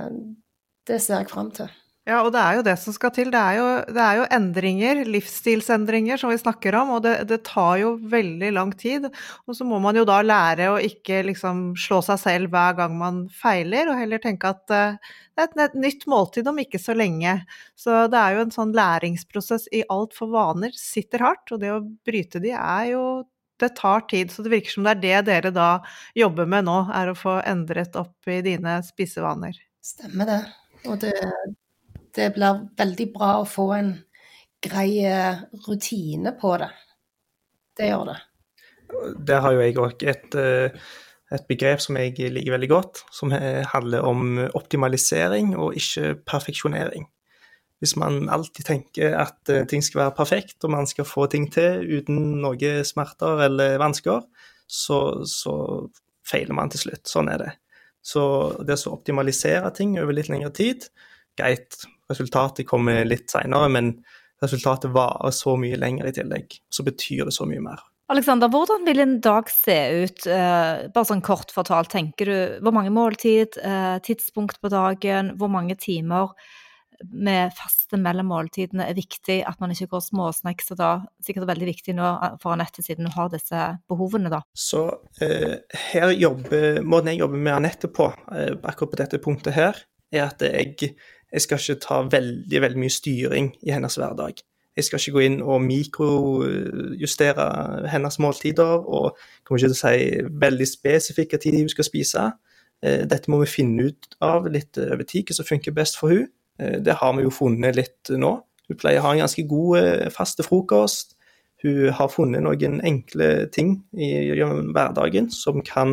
[SPEAKER 3] det ser jeg frem til.
[SPEAKER 1] Ja, og det er jo det som skal til. Det er jo, det er jo endringer, livsstilsendringer som vi snakker om, og det, det tar jo veldig lang tid. Og så må man jo da lære å ikke liksom slå seg selv hver gang man feiler, og heller tenke at uh, det er et, et nytt måltid om ikke så lenge. Så det er jo en sånn læringsprosess i alt for vaner sitter hardt, og det å bryte de er jo, det tar tid. Så det virker som det er det dere da jobber med nå, er å få endret opp i dine spisevaner.
[SPEAKER 3] Stemmer det. Og det Det blir veldig bra å få en grei rutine på det. Det gjør det.
[SPEAKER 4] Der har jo jeg også et, et begrep som jeg liker veldig godt, som handler om optimalisering og ikke perfeksjonering. Hvis man alltid tenker at ting skal være perfekt, og man skal få ting til uten noe smerter eller vansker, så, så feiler man til slutt. Sånn er det. Så det å optimalisere ting over litt lengre tid, greit, resultatet kommer litt senere, men resultatet varer så mye lenger i tillegg, så betyr det så mye mer.
[SPEAKER 2] Alexander, hvordan vil en dag se ut? Eh, bare sånn kort fortalt, tenker du, hvor mange måltid, eh, tidspunkt på dagen, hvor mange timer med faste mellom måltidene er viktig, at man ikke går småsnacks, og da sikkert veldig viktig nå for Anette siden du har disse behovene da.
[SPEAKER 4] Så eh, her jobber, måten jeg jobber med Anette på, eh, akkurat på dette punktet her, er at jeg, jeg skal ikke ta veldig, veldig mye styring i hennes hverdag. Jeg skal ikke gå inn og mikrojustere hennes måltider, og kommer ikke til å si veldig spesifikke tid hun skal spise. Dette må vi finne ut av litt over tid, hva som funker best for hun. Det har vi jo funnet litt nå. Hun pleier å ha en ganske god faste frokost. Hun har funnet noen enkle ting i hverdagen som kan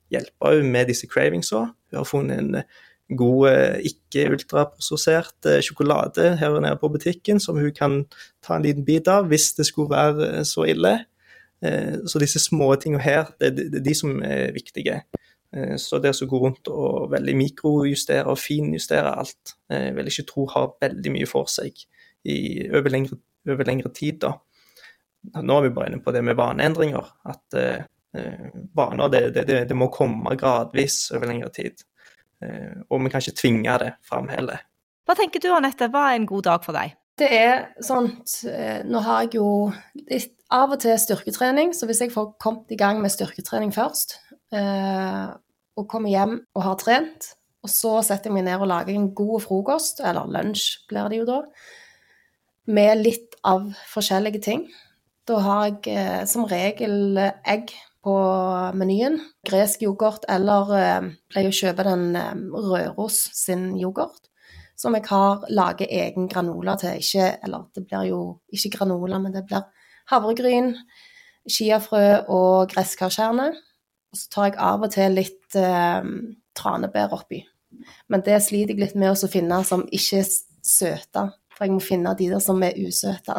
[SPEAKER 4] hjelpe henne med disse cravingsa. Hun har funnet en god, ikke ultraprosessert sjokolade her nede på butikken, som hun kan ta en liten bit av hvis det skulle være så ille. Så disse små tingene her, det er de som er viktige. Så det å gå rundt og veldig mikrojustere og finjustere alt, vil jeg ikke tro har veldig mye for seg i, over, lengre, over lengre tid da. Nå er vi bare inne på det med vaneendringer, at eh, vaner, det, det, det må komme gradvis over lengre tid. Eh, og vi kan ikke tvinge det frem heller.
[SPEAKER 2] Hva tenker du, Anette? Hva er en god dag for deg?
[SPEAKER 3] Det er sånt, nå har jeg jo litt, av og til styrketrening, så hvis jeg får kommet i gang med styrketrening først, eh, og kommer hjem og har trent, og så setter jeg meg ned og lager en god frokost, eller lunsj blir det jo da, med litt av forskjellige ting. Da har jeg eh, som regel egg på menyen, gresk yoghurt, eller eh, pleier å kjøpe den eh, Røros sin yoghurt, som jeg har laget egen granola til. Ikke, eller det blir jo ikke granola, men det blir havregryn, chiafrø og gresskarkjerne. Og så tar jeg av og til litt eh, tranebær oppi. Men det sliter jeg litt med å finne som ikke er søte, for jeg må finne de der som er usøte.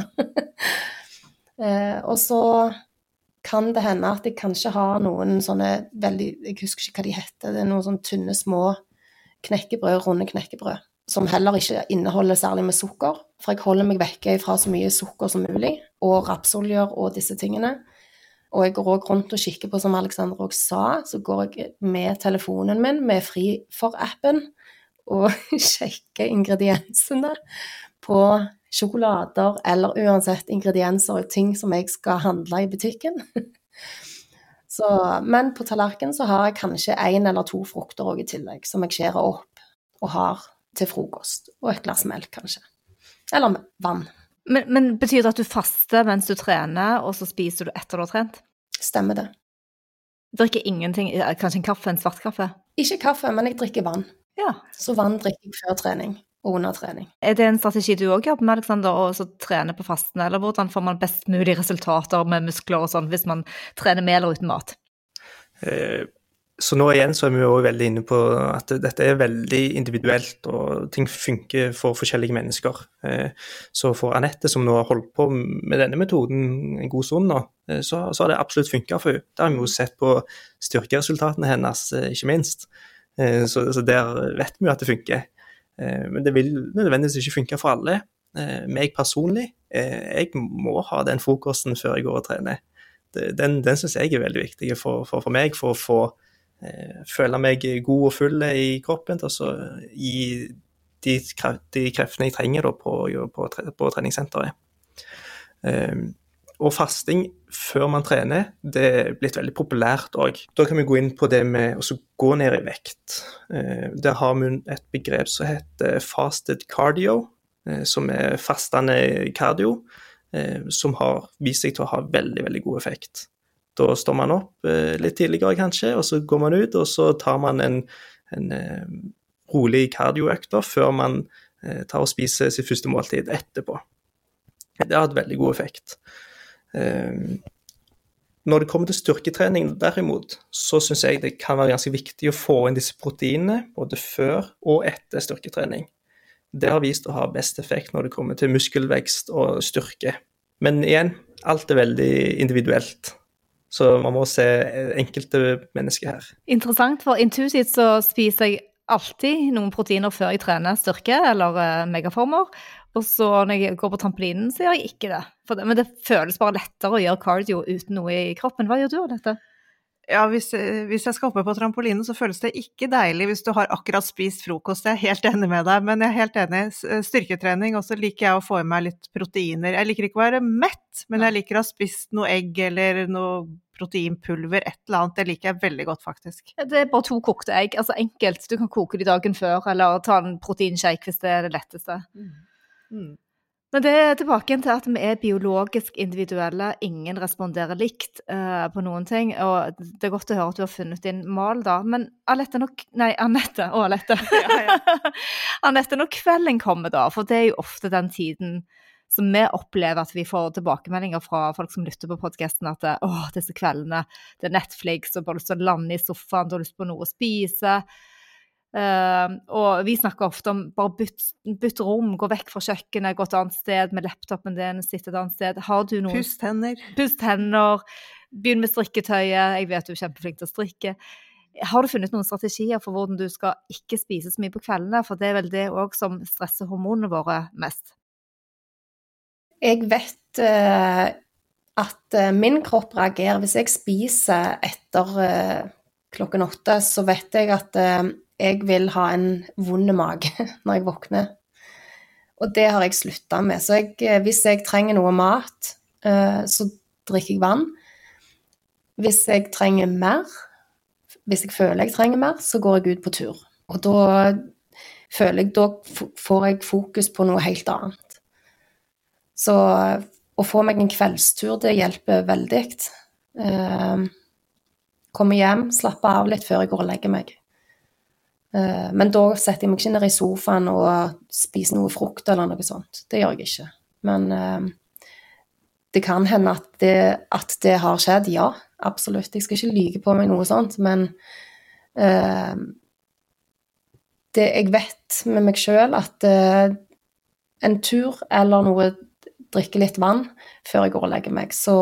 [SPEAKER 3] eh, og så kan det hende at jeg kanskje har noen sånne veldig, jeg husker ikke hva de heter, det er noen sånne tynne små knekkebrød, runde knekkebrød, som heller ikke inneholder særlig med sukker, for jeg holder meg vekke fra så mye sukker som mulig, og rapsoljer og disse tingene. Og jeg går også rundt og kikker på, som Alexander også sa, så går jeg med telefonen min, med fri for appen, og sjekker ingrediensene på sjokolader, eller uansett ingredienser og ting som jeg skal handle i butikken. Så, men på tallerken så har jeg kanskje en eller to frukter også i tillegg, som jeg skjærer opp og har til frokost, og et glass melk kanskje. Eller vann.
[SPEAKER 2] Men, men betyr det at du faster mens du trener, og så spiser du etter du har trent?
[SPEAKER 3] Stemmer det.
[SPEAKER 2] Drikker ingenting, kanskje en kaffe, en svart kaffe?
[SPEAKER 3] Ikke kaffe, men jeg drikker vann.
[SPEAKER 2] Ja.
[SPEAKER 3] Så vann drikker jeg før trening og under trening.
[SPEAKER 2] Er det en strategi du også jobber med, Alexander, å trene på fasten, eller hvordan får man best mulig resultater med muskler og sånn, hvis man trener med eller uten mat?
[SPEAKER 4] Eh, Så nå igjen så er vi jo veldig inne på at dette er veldig individuelt, og ting funker for forskjellige mennesker. Så for Anette, som nå har holdt på med denne metoden en god stund nå, så, så har det absolutt funket for henne. Det har vi jo sett på styrkeresultatene hennes, ikke minst. Så, så der vet vi jo at det funker. Men det vil nødvendigvis ikke funke for alle. Meg personlig, jeg må ha den frokosten før jeg går og trener. Den, den synes jeg er veldig viktig for, for, for meg, for å få føle meg god og full i kroppen, og så gi de, de kreftene jeg trenger da, på, på, på treningssenteret. Um, og fasting før man trener, det er blitt veldig populært også. Da kan vi gå inn på det med å gå ned i vekt. Uh, der har vi et begrep som heter fasted cardio, uh, som er fastende cardio, uh, som har vist seg til å ha veldig, veldig god effekt. Da står man opp eh, litt tidligere kanskje, og så går man ut, og så tar man en, en eh, rolig kardioøkt før man eh, tar og spiser sitt første måltid etterpå. Det har hatt veldig god effekt. Eh, når det kommer til styrketrening derimot, så synes jeg det kan være ganske viktig å få inn disse proteinene, både før og etter styrketrening. Det har vist å ha best effekt når det kommer til muskelvekst og styrke. Men igjen, alt er veldig individuelt. Så man må se enkelte mennesker her.
[SPEAKER 2] Interessant, for intuitivt så spiser jeg alltid noen proteiner før jeg trener styrke eller uh, megaformer, og så når jeg går på trampolinen så gjør jeg ikke det. For det. Men det føles bare lettere å gjøre cardio uten noe i kroppen. Hva gjør du av dette?
[SPEAKER 1] Ja, hvis, hvis jeg skal oppe på trampolinen, så føles det ikke deilig hvis du har akkurat spist frokost. Jeg er helt enig med deg, men jeg er helt enig. Styrketrening, og så liker jeg å få i meg litt proteiner. Jeg liker ikke å være mett, men jeg liker å ha spist noe egg eller noe proteinpulver, et eller annet. Det liker jeg veldig godt, faktisk.
[SPEAKER 2] Det er bare to kokte egg, altså enkelt. Du kan koke de dagen før, eller ta en proteinshake hvis det er det letteste. Mm. Mm. Men det er tilbake til at vi er biologisk individuelle, ingen responderer likt uh, på noen ting, og det er godt å høre at du har funnet din mal da, men Alette nok, nei, Anette, å Alette, ja, ja. Anette, når kvelden kommer da, for det er jo ofte den tiden Så vi opplever at vi får tilbakemeldinger fra folk som lytter på podcasten at åh, disse kveldene, det er Netflix, og bare lyst til å lande i sofaen, du har lyst på noe å spise. Uh, og vi snakker ofte om bare bytt, bytt rom, gå vekk fra kjøkkenet, gå et annet sted med laptopen din, sitte et annet sted. Har du noen...
[SPEAKER 1] Pust hender.
[SPEAKER 2] Pust hender, begynn med strikketøyet, jeg vet du er kjempeflink til å strikke. Har du funnet noen strategier for hvordan du skal ikke spise så mye på kveldene? For det er vel det også som stresser hormonene våre mest.
[SPEAKER 3] Jeg vet uh, at uh, min kropp reagerer. Hvis jeg spiser etter uh, klokken åtte, så vet jeg at uh, jeg vil ha en vond mage når jeg våkner. Og det har jeg sluttet med. Så jeg, uh, hvis jeg trenger noe mat, uh, så drikker jeg vann. Hvis jeg trenger mer, hvis jeg føler jeg trenger mer, så går jeg ut på tur. Og da føler jeg, da får jeg fokus på noe helt annet. Så å få meg en kveldstur, det hjelper veldig. Uh, komme hjem, slappe av litt før jeg går og legger meg. Uh, men da setter jeg meg ikke ned i sofaen og spiser noe frukt eller noe sånt. Det gjør jeg ikke. Men uh, det kan hende at det, at det har skjedd, ja, absolutt. Jeg skal ikke lyge på meg noe sånt, men uh, det jeg vet med meg selv at uh, en tur eller noe drikke litt vann før jeg går og legger meg, så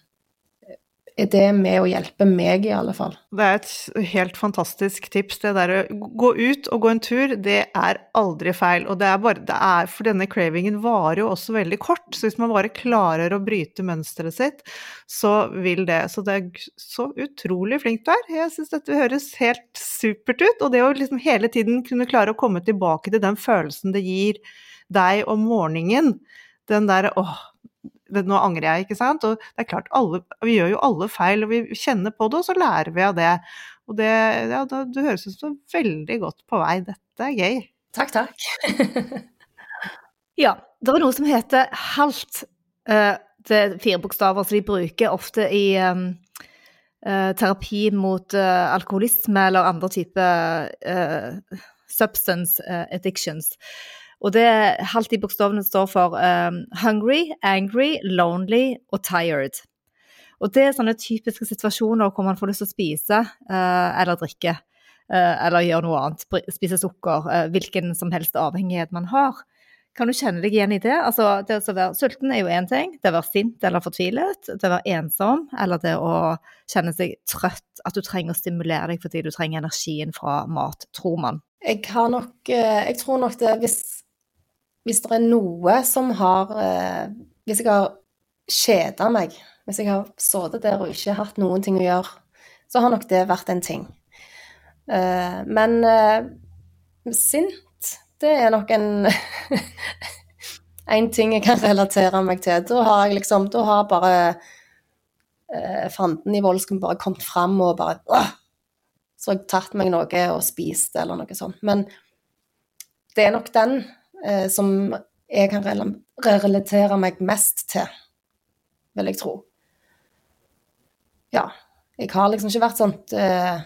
[SPEAKER 3] er det med å hjelpe meg i alle fall.
[SPEAKER 1] Det er et helt fantastisk tips, det der å gå ut og gå en tur, det er aldri feil, og det er bare, det er, for denne cravingen varer jo også veldig kort, så hvis man bare klarer å bryte mønstret sitt, så vil det, så det er så utrolig flink du er. Jeg synes dette høres helt supert ut, og det å liksom hele tiden kunne klare å komme tilbake til den følelsen det gir deg om morgenen, den der, åh, nå angrer jeg, ikke sant? Og det er klart, alle, vi gjør jo alle feil, og vi kjenner på det, og så lærer vi av det. Og det, ja, det, det høres ut som veldig godt på vei. Dette er gøy.
[SPEAKER 3] Takk, takk.
[SPEAKER 2] Ja, det er noe som heter HALT. Det er fire bokstaver, så de bruker ofte i um, uh, terapi mot uh, alkoholisme eller andre typer uh, substance uh, addictions. Og det HALT i bokstavene står for um, hungry, angry, lonely og tired. Og det er sånne typiske situasjoner hvor man får lyst til å spise uh, eller drikke, uh, eller gjøre noe annet, spise sukker, uh, hvilken som helst avhengighet man har. Kan du kjenne deg igjen i det? Altså, det å være sulten er jo en ting, det å være sint eller fortvilet, det å være ensom, eller det å kjenne seg trøtt, at du trenger å stimulere deg fordi du trenger energien fra mat, tror man.
[SPEAKER 3] Jeg har nok, jeg tror nok det, hvis Hvis det er noe som har, eh, hvis jeg har kjedet meg, hvis jeg har sittet der og ikke hatt noen ting å gjøre, så har nok det vært en ting. Eh, men eh, sint, det er nok en, en ting jeg kan relatere meg til. Da har jeg liksom, da har bare eh, fanden i voldsken bare kommet frem og bare, åh, så har jeg tatt meg noe og spist eller noe sånt. Men det er nok den Eh, som jeg kan relatere meg mest til, vil jeg tro. Ja, jeg har liksom ikke vært sånt eh,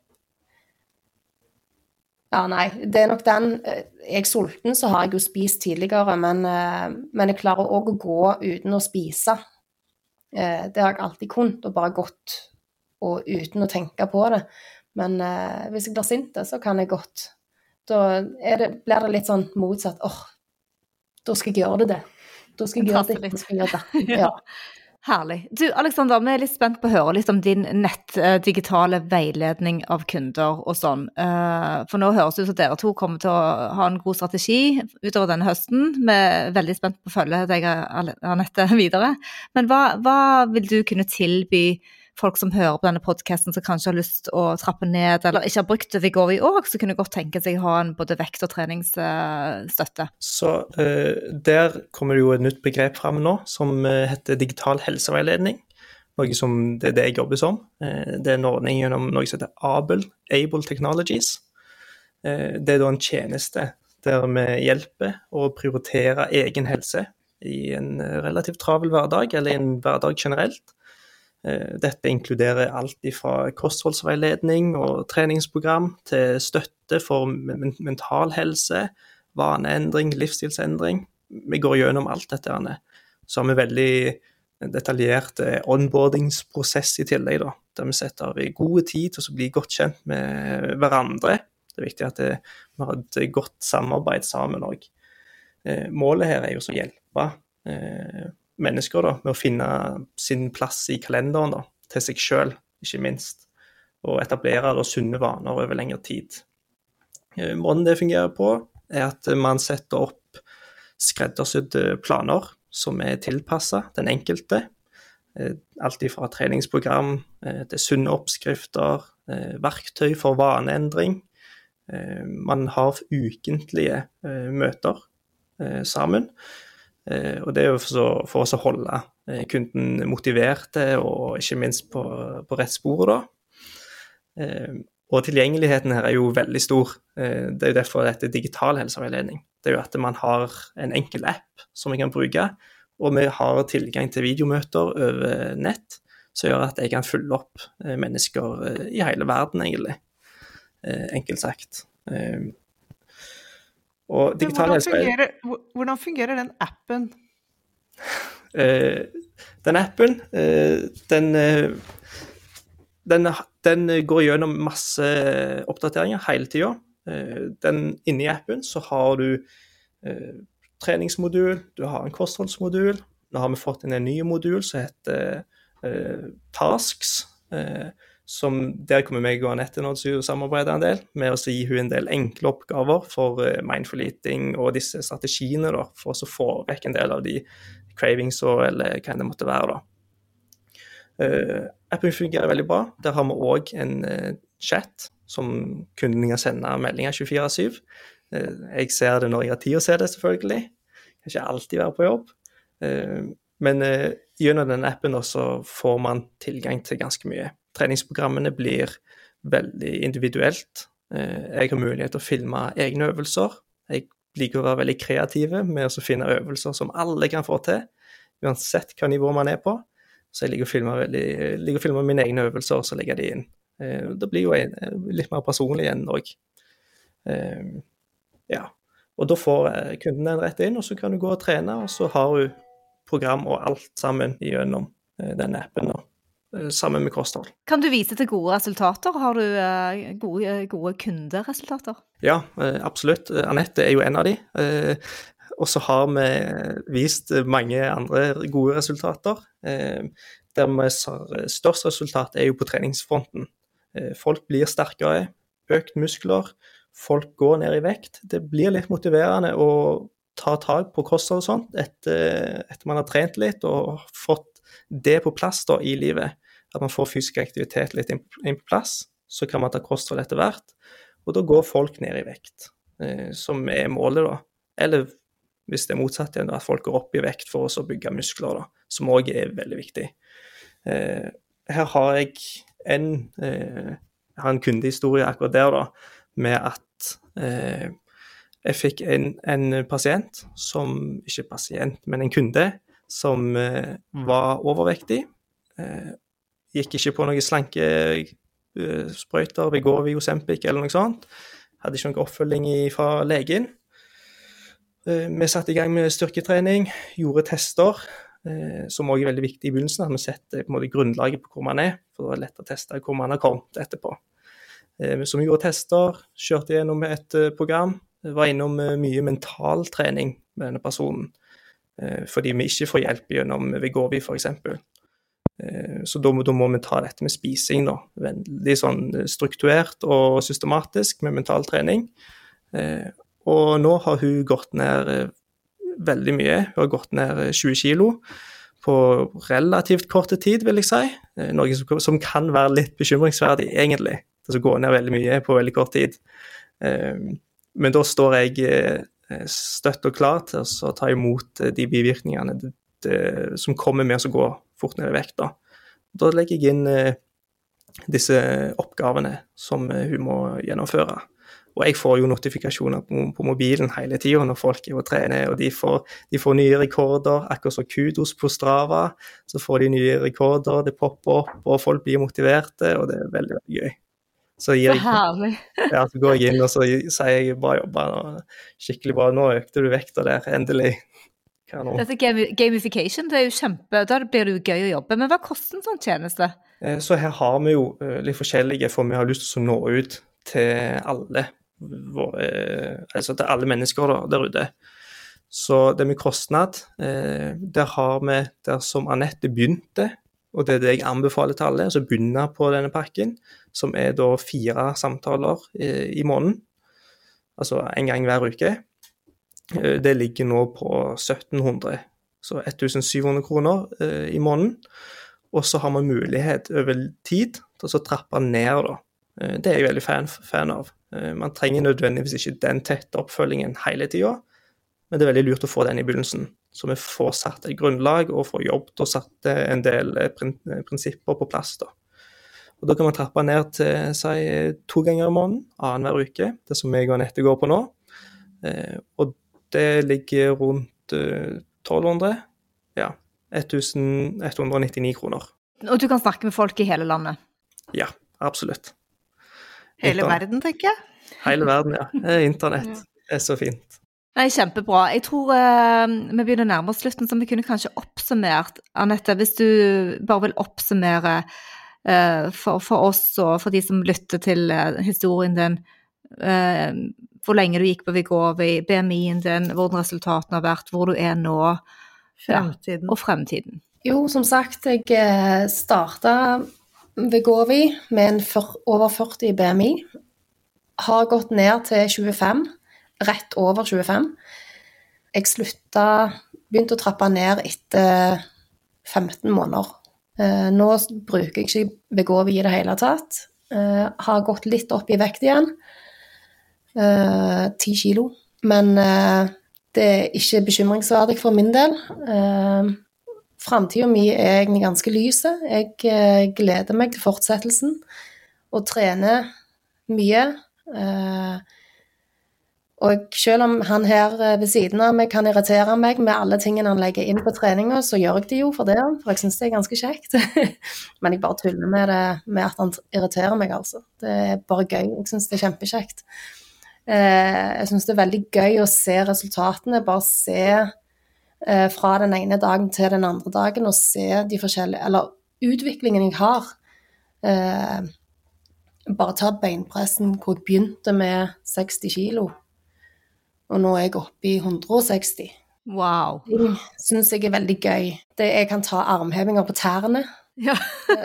[SPEAKER 3] ja, nei, det er nok den eh, jeg er sulten, så har jeg jo spist tidligere, men, eh, men jeg klarer også å gå uten å spise. Eh, det har jeg alltid kunnet, og bare gått og uten å tenke på det. Men eh, hvis jeg blir sint, så kan jeg godt. Da er det, blir det litt sånn motsatt. Åh, da skal jeg gjøre det det. Da skal jeg gjøre det, da skal jeg gjøre det. Ja.
[SPEAKER 2] Herlig. Du, Alexander, vi er litt spent på å høre litt om din nettdigitale veiledning av kunder og sånn. For nå høres det ut som dere to kommer til å ha en god strategi utover denne høsten. Vi er veldig spent på å følge deg, Anette, videre. Men hva, hva vil du kunne tilby folk som hører på denne podcasten som kanskje har lyst å trappe ned, eller ikke har brukt det i går i år, så kunne godt tenke seg å ha en både vekt- og treningsstøtte?
[SPEAKER 4] Så uh, der kommer det jo et nytt begrep frem nå, som uh, heter digital helseveiledning. Noe som, det er det jeg jobber som. Uh, det er en ordning gjennom noe som heter ABLE, Able Technologies. Uh, det er da en tjeneste der vi hjelper å prioritere egen helse i en relativt travel hverdag, eller i en hverdag generelt. Dette inkluderer alt fra kostholdsveiledning og treningsprogram til støtte for mental helse, vaneendring, livsstilsendring, vi går gjennom alt dette her. Så har vi veldig detaljert onboardingsprosess i tillegg da, der vi setter av i gode tid til å bli godt kjent med hverandre. Det er viktig at det, vi har et godt samarbeid sammen også. Eh, målet her er jo å hjelpe eh, mennesker da, med å finne sin plass i kalenderen da, til seg selv, ikke minst, og etablere da, sunne vaner over lengre tid. Eh, måten det fungerer på er at man setter opp skreddersydde planer som er tilpasset den enkelte. Alt fra treningsprogram til sunne oppskrifter, verktøy for vaneendring. Man har ukentlige møter sammen, og det er jo for oss å holde kunden motiverte og ikke minst på, på rett spor da. Og tilgjengeligheten her er jo veldig stor. Det er jo derfor dette er digital helseveiledning. Det er jo at man har en enkel app som vi kan bruke, og vi har tilgang til videomøter over nett, som gjør at jeg kan følge opp mennesker i hele verden, egentlig. Enkelt sagt. Og digital
[SPEAKER 1] hvordan, fungerer, hvordan fungerer den appen?
[SPEAKER 4] Den appen, den... Den, den går gjennom masse oppdateringer hele tiden. Den, inne i appen så har du eh, treningsmodul, du har en kostholdsmodul, nå har vi fått inn en ny modul som heter eh, Tasks, eh, som der kommer meg og Anette nå til å samarbeide en del, med å gi hun en del enkle oppgaver for eh, mindful eating og disse strategiene da, for å få vekk en del av de cravings og, eller hva det måtte være da. Uh, appen fungerer veldig bra. Der har vi også en uh, chat som kunden kan sende meldinger tjuefire syv. Uh, jeg ser det når jeg har tid å se det, selvfølgelig. Kan ikke alltid være på jobb. Uh, men uh, gjennom den appen også får man tilgang til ganske mye. Treningsprogrammene blir veldig individuelt. Uh, jeg har mulighet til å filme egne øvelser. Jeg liker å være veldig kreative med å finne øvelser som alle kan få til, uansett hva nivå man er på. Så jeg liker å filme, veldig, liker å filme mine egne øvelser, og så legger de inn. Eh, det blir jo en, litt mer personlig enn også. Eh, ja, og da får kunden den rett inn, og så kan du gå og trene, og så har du program og alt sammen gjennom eh, den appen da, eh, sammen med kosthold.
[SPEAKER 2] Kan du vise til gode resultater? Har du eh, gode, gode kunderesultater?
[SPEAKER 4] Ja, eh, absolutt. Anette er jo en av de. Eh, Og så har vi vist mange andre gode resultater. Eh, der vi har størst resultat er jo på treningsfronten. Eh, folk blir sterkere, økt muskler, folk går ned i vekt. Det blir litt motiverende å ta tak på kosthold og sånt etter, etter man har trent litt og fått det på plass da i livet. At man får fysisk aktivitet litt inn, inn på plass, så kan man ta kosthold etter hvert. Og da går folk ned i vekt, eh, som er målet da. Eller hvis det er motsatt igjen, at folk går opp i vekt for å bygge muskler, da, som også er veldig viktig. Eh, her har jeg en, eh, jeg har en kundehistorie akkurat der, da, med at eh, jeg fikk en, en pasient, som, ikke pasient, men en kunde, som eh, var overvektig, eh, gikk ikke på noen slanke eh, sprøyter, Wegovy, Ozempic eller noe sånt, hadde ikke noen oppfølging fra legen. Vi satte i gang med styrketrening, gjorde tester, eh, som også er veldig viktig i begynnelsen, at vi setter på en måte grunnlaget på hvor man er, for det er lett å teste hvor man har kommet etterpå. Eh, så vi gjorde tester, kjørte gjennom et eh, program, var innom eh, mye mental trening med denne personen, eh, fordi vi ikke får hjelp gjennom Wegovy for eksempel. Eh, så da må, da må vi ta dette med spising da, veldig sånn strukturert og systematisk med mental trening. Eh, Og nå har hun gått ned veldig mye. Hun har gått ned tjue kilo på relativt korte tid, vil jeg si. Noe som, som kan være litt bekymringsverdig, egentlig. Det skal gå ned veldig mye på veldig kort tid. Men da står jeg støtt og klar til å ta imot de bivirkningene det, det, som kommer med å gå fort ned i vekt. Da, da legger jeg inn disse oppgavene som hun må gjennomføre. Og jeg får jo notifikasjoner på, på mobilen hele tiden når folk er og trener, og de får, de får nye rekorder, akkurat så kudos på Strava, så får de nye rekorder, det popper opp, og folk blir motiverte, og det er veldig, veldig gøy. Så, gir
[SPEAKER 2] Så
[SPEAKER 4] jeg,
[SPEAKER 2] herlig.
[SPEAKER 4] ja, så går jeg inn, og så sier jeg bra jobba, skikkelig bra, nå økte du vekta der, endelig. Kanon.
[SPEAKER 2] Dette gam- gamification, det er jo kjempe, da blir det jo gøy å jobbe. Men hva koster en sånn tjeneste?
[SPEAKER 4] Eh, Så her har vi jo eh, litt forskjellige, for vi har lyst til å nå ut til alle, våre, eh, altså til alle mennesker da, der ute. Så det med kostnad, eh, der har vi, der som Anette begynte, og det er det jeg anbefaler til alle, så begynne på denne pakken, som er da fire samtaler eh, i måneden, altså en gang hver uke. Eh, Det ligger nå på sytten hundre, så syttenhundre hundre kroner eh, i måneden. Og så har man mulighet over tid til å trappe ned da. Eh, Det er jeg veldig fan, fan av. Eh, Man trenger nødvendigvis ikke den tette oppfølgingen hele tiden, men det er veldig lurt å få den i begynnelsen, så vi får satt et grunnlag og får jobbet og satt en del eh, prin- prinsipper på plass da. Og da kan man trappe ned til, si, to ganger i måneden, annen hver uke, det som jeg og Anette går på nå. Eh, Og det ligger rundt eh, tolv hundre, ja, elleven nittini kroner.
[SPEAKER 2] Og du kan snakke med folk i hele landet.
[SPEAKER 4] Ja, absolutt.
[SPEAKER 1] Hele
[SPEAKER 4] Internett.
[SPEAKER 1] verden, tenker jeg.
[SPEAKER 4] Hele verden, ja. Eh, Internett er så fint.
[SPEAKER 2] Nei, kjempebra. Jeg tror eh, vi begynner å nærme oss slutten, så vi kunne kanskje oppsummert, Anette, hvis du bare vil oppsummere eh, for, for oss og for de som lytter til eh, historien din, eh, hvor lenge du gikk på Wegovy, B M I-en din, hvordan resultatene har vært, hvor du er nå,
[SPEAKER 1] Fremtiden.
[SPEAKER 2] og fremtiden.
[SPEAKER 3] Jo, som sagt, jeg eh, startet Wegovy med en fyr- over førti B M I. Har gått ned til tjuefem, rett over tjuefem. Jeg sluttet, begynte å trappe ned etter femten måneder. Eh, nå bruker jeg ikke Wegovy i det hele tatt. Eh, har gått litt opp i vekt igjen. Eh, ti kilo. Men eh, det er ikke bekymringsverdig for min del. Eh, Fremtiden min er egentlig ganske lyse. Jeg eh, gleder meg til fortsettelsen og trener mye. Eh, og selv om han her eh, ved siden av meg kan irritere meg med alle tingene han legger inn på treninga, så gjør jeg det jo for det, for jeg synes det er ganske kjekt. Men jeg bare tuller med det, med at han irriterer meg, altså. Det er bare gøy. Jeg synes det er kjempekjekt. Eh, jeg synes det er veldig gøy å se resultatene, bare se eh, fra den ene dagen til den andre dagen, og se de forskjellige, eller utviklingen jeg har. Eh, bare ta beinpressen, hvor jeg begynte med seksti kilo, og nå er jeg oppe i hundre og seksti.
[SPEAKER 2] Wow.
[SPEAKER 3] Det synes jeg er veldig gøy. Det, jeg kan ta armhevinger på tærne.
[SPEAKER 2] Ja.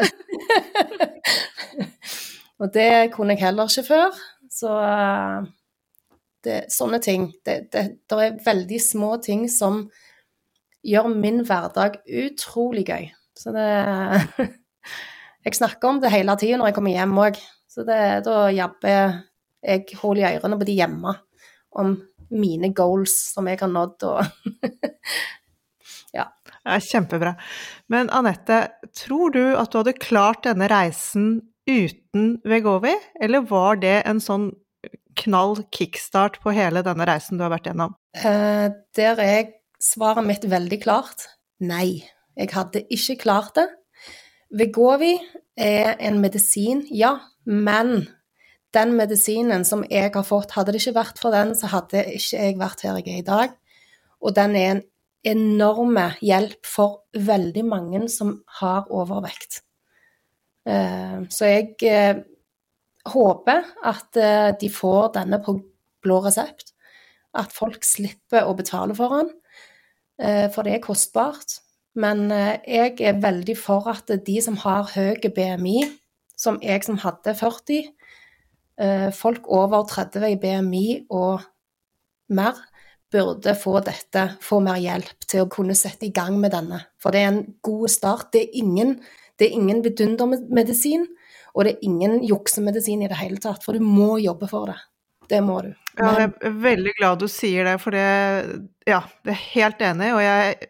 [SPEAKER 3] Og det kunne jeg heller ikke før. Så det, sånne ting. Det, det, det er veldig små ting som gjør min hverdag utrolig gøy. Så det Jeg snakker om det hele tiden når jeg kommer hjem også. Så det, da jabber jeg hull i ørene på de hjemme om mine goals som jeg har nådd. Og ja.
[SPEAKER 1] Det er kjempebra. Men Anette, tror du at du hadde klart denne reisen uten Wegovy, eller var det en sånn knall kickstart på hele denne reisen du har vært gjennom?
[SPEAKER 3] Eh, der er svaret mitt veldig klart. Nei, jeg hadde ikke klart det. Wegovy er en medisin, ja, men den medisinen som jeg har fått, hadde det ikke vært for den, så hadde ikke jeg vært her jeg er i dag. Og den er en enorme hjelp for veldig mange som har overvekt. Eh, så jeg eh, håper at eh, de får denne på blå resept, at folk slipper å betale for den, eh, for det er kostbart. Men eh, jeg er veldig for at de som har høy B M I, som jeg som hadde førti, eh, folk over tretti i B M I og mer, burde få dette, få mer hjelp til å kunne sette i gang med denne. For det er en god start. Det er ingen, det er ingen vidundermedisin, og det er ingen juksemedisin i det hele tatt, for du må jobbe for det. Det må du.
[SPEAKER 1] Men... Ja, jeg er veldig glad du sier det, for det, ja, det er helt enig, og jeg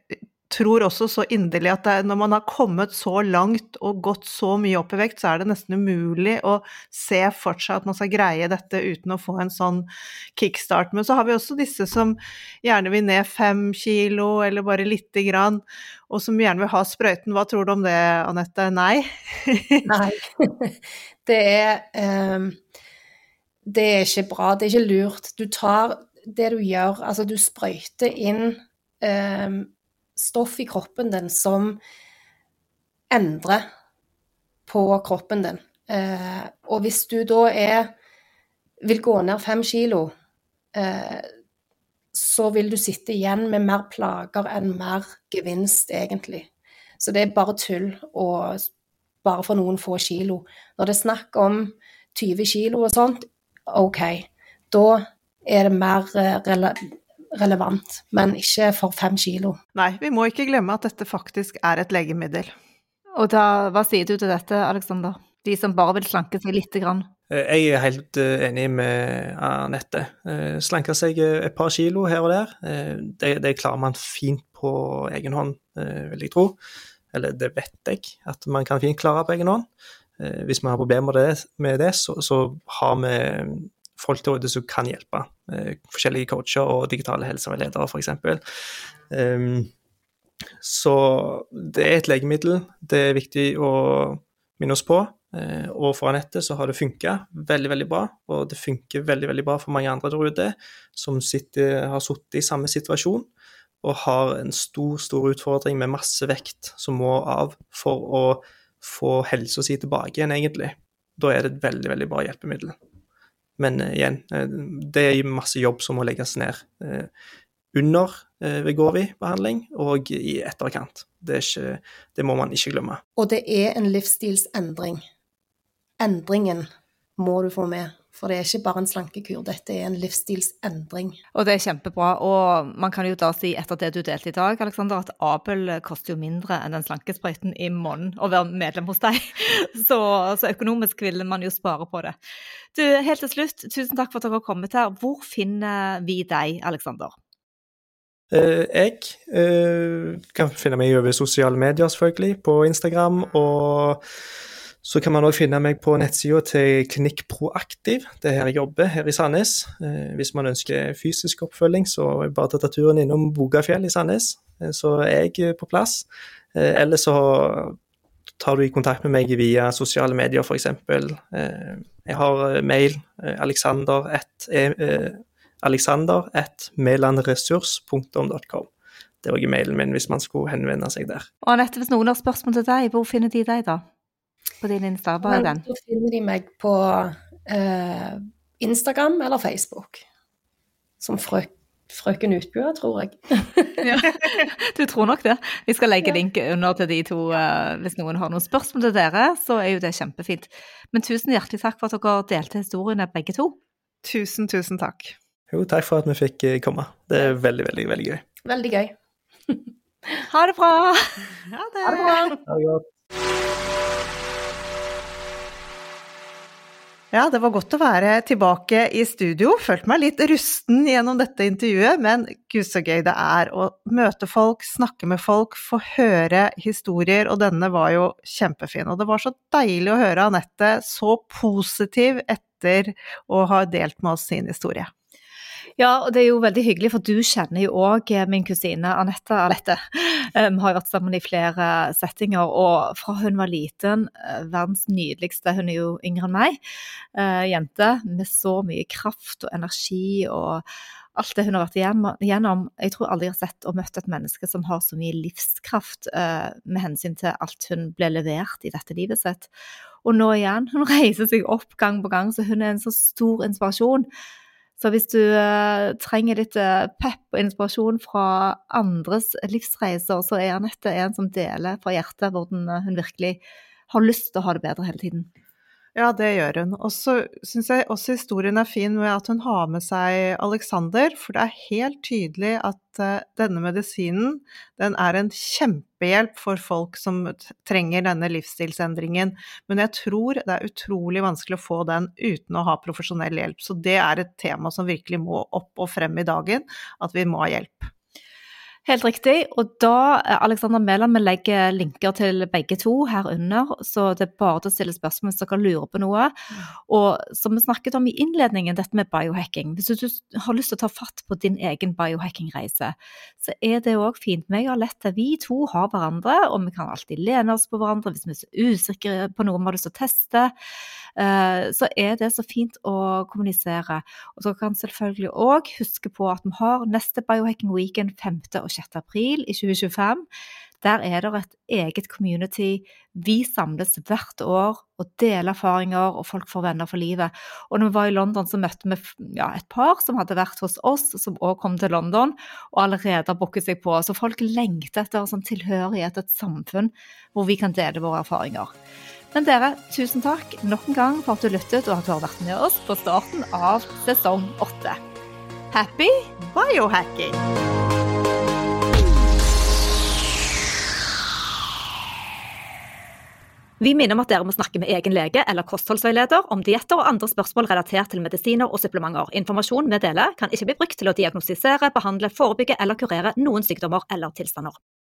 [SPEAKER 1] tror også så inderlig at det, når man har kommet så langt og gått så mye opp i vekt, så er det nesten umulig å se for seg at man skal greie dette uten å få en sånn kickstart. Men så har vi også disse som gjerne vil ned fem kilo, eller bare litt grann, og som gjerne vil ha sprøyten. Hva tror du om det, Anette? Nei?
[SPEAKER 3] Nei, det er, um, det er ikke bra, det er ikke lurt. Du tar det du gjør, altså du sprøyter inn um, stoff i kroppen din som endrer på kroppen din. Eh, og hvis du da er, vil gå ned fem kilo, eh, så vil du sitte igjen med mer plager enn mer gevinst, egentlig. Så det er bare tull, og bare for noen få kilo. Når det er snakk om tyve kilo og sånt, ok, da er det mer relevant, relevant, men ikke for fem kilo.
[SPEAKER 1] Nei, vi må ikke glemme at dette faktisk er et legemiddel.
[SPEAKER 2] Og da, hva sier du til dette, Alexander? De som bare vil slanke seg litt grann.
[SPEAKER 4] Jeg er helt enig med Anette. Slanke seg et par kilo her og der, det, det klarer man fint på egen hånd, vil jeg tro. Eller det vet jeg, at man kan fint klare på egen hånd. Hvis man har problemer med det, med det så, så har vi folk til råde som kan hjelpe. Eh, forskjellige coacher og digitale helseveiledere, for eksempel. Um, så det er et legemiddel. Det er viktig å minne oss på. Eh, og for Anette så har det funket veldig, veldig bra. Og det funker veldig, veldig bra for mange andre der ute som sitter, har sittet i samme situasjon og har en stor, stor utfordring med masse vekt som må av for å få helsa si tilbake igjen, egentlig. Da er det et veldig, veldig bra hjelpemiddel. Men uh, igjen, uh, det er masse jobb som må legges ned uh, under uh, ved Wegovy-behandling og i etterkant. Det, er ikke, det må man ikke glemme.
[SPEAKER 3] Og det er en livsstilsendring. Endringen må du få med, for det er ikke bare en slankekur, dette er en livsstilsendring.
[SPEAKER 2] Og det er kjempebra, og man kan jo da si etter det du delte i dag, Alexander, at Abel koster jo mindre enn den slankesprøyten i måneden å være medlem hos deg. Så, så økonomisk vil man jo spare på det. Du, helt til slutt, tusen takk for at dere har kommet her. Hvor finner vi deg, Alexander?
[SPEAKER 4] Uh, jeg uh, kan finne meg over sosiale medier, selvfølgelig, på Instagram, og så kan man også finne meg på nettsida til Klinikk Proaktiv. Det er her jeg jobber, her i Sandnes. Uh, hvis man ønsker fysisk oppfølging, så er bare ta turen innom Bogafjell i Sandnes, uh, så er jeg på plass. Uh, eller så tar du i kontakt med meg via sosiale medier, for eksempel. Uh, jeg har mail, uh, alexander at uh, alexander at melandresurs punktum com. Det er også mailen min hvis man skulle henvende seg der.
[SPEAKER 2] Og Anette, hvis noen har spørsmål til deg, hvor finner de deg da? På din Insta, hva er den?
[SPEAKER 3] Så finner de meg på eh, Instagram eller Facebook. Som frø, frøken Utbua, tror jeg.
[SPEAKER 2] Ja, du tror nok det. Vi skal legge link under til de to. Uh, hvis noen har noen spørsmål til dere, så er jo det kjempefint. Men tusen hjertelig takk for at dere delte historiene begge to.
[SPEAKER 1] Tusen, tusen takk.
[SPEAKER 4] Jo, takk for at vi fikk komme. Det er veldig, veldig, veldig gøy.
[SPEAKER 3] Veldig gøy.
[SPEAKER 2] Ha det bra!
[SPEAKER 1] Ha det!
[SPEAKER 3] Ha det bra!
[SPEAKER 4] Ha det godt.
[SPEAKER 1] Ja, det var godt å være tilbake i studio. Følte meg litt rusten gjennom dette intervjuet, men gud så gøy det er å møte folk, snakke med folk, få høre historier, og denne var jo kjempefin. Og det var så deilig å høre Anette så positiv etter å ha delt med oss sin historie.
[SPEAKER 2] Ja, og det er jo veldig hyggelig, for du kjenner jo også min kusine Anette Alette. Vi um, har vært sammen i flere settinger, og fra hun var liten, verdens nydeligste, hun er jo yngre enn meg, uh, jente med så mye kraft og energi og alt det hun har vært igjennom. Jeg tror aldri jeg har sett og møtt et menneske som har så mye livskraft uh, med hensyn til alt hun ble levert i dette livet sitt. Og nå igjen, hun reiser seg opp gang på gang, så hun er en så stor inspirasjon. Så hvis du uh, trenger litt uh, pepp og inspirasjon fra andres livsreiser, så er Anette en som deler fra hjertet, hvor den, uh, hun virkelig har lyst til å ha det bedre hele tiden.
[SPEAKER 1] Ja, det gjør hun. Og så synes jeg også historien er fin med at hun har med seg Alexander, for det er helt tydelig at uh, denne medisinen, den er en kjempehjelp for folk som trenger denne livsstilsendringen. Men jeg tror det er utrolig vanskelig å få den uten å ha profesjonell hjelp. Så det er et tema som virkelig må opp og frem i dagen, at vi må ha hjelp.
[SPEAKER 2] Helt riktig, og da, Alexander Mæland, vi legger linker til begge to her under, så det er bare til å stille spørsmål hvis dere lurer på noe. Og som vi snakket om i innledningen, dette med biohacking, hvis du har lyst til å ta fatt på din egen biohacking-reise, så er det også fint. Vi har lett til, vi to har hverandre, og vi kan alltid lene oss på hverandre hvis vi er så usikre på noe vi har lyst til å teste, så er det så fint å kommunisere. Og så kan selvfølgelig også huske på at vi har neste Biohacking Weekend femte og sjette april i tjue tjuefem. Der er det et eget community. Vi samles hvert år og deler erfaringer, og folk får venner for livet. Og når vi var i London, så møtte vi ja, et par som hadde vært hos oss, som også kom til London, og allerede har booket seg på. Så folk lengter etter sånn tilhørighet, et samfunn hvor vi kan dele våre erfaringer. Men dere, tusen takk nok en gang for at du lyttet, og at du har vært med oss på starten av sesong åtte. Happy
[SPEAKER 1] Biohacking!
[SPEAKER 2] Vi minner om at dere må snakke med egen lege eller kostholdsveileder om dietter og andre spørsmål relatert til medisiner og supplementer. Informasjon vi deler kan ikke bli brukt til å diagnostisere, behandle, forebygge eller kurere noen sykdommer eller tilstander.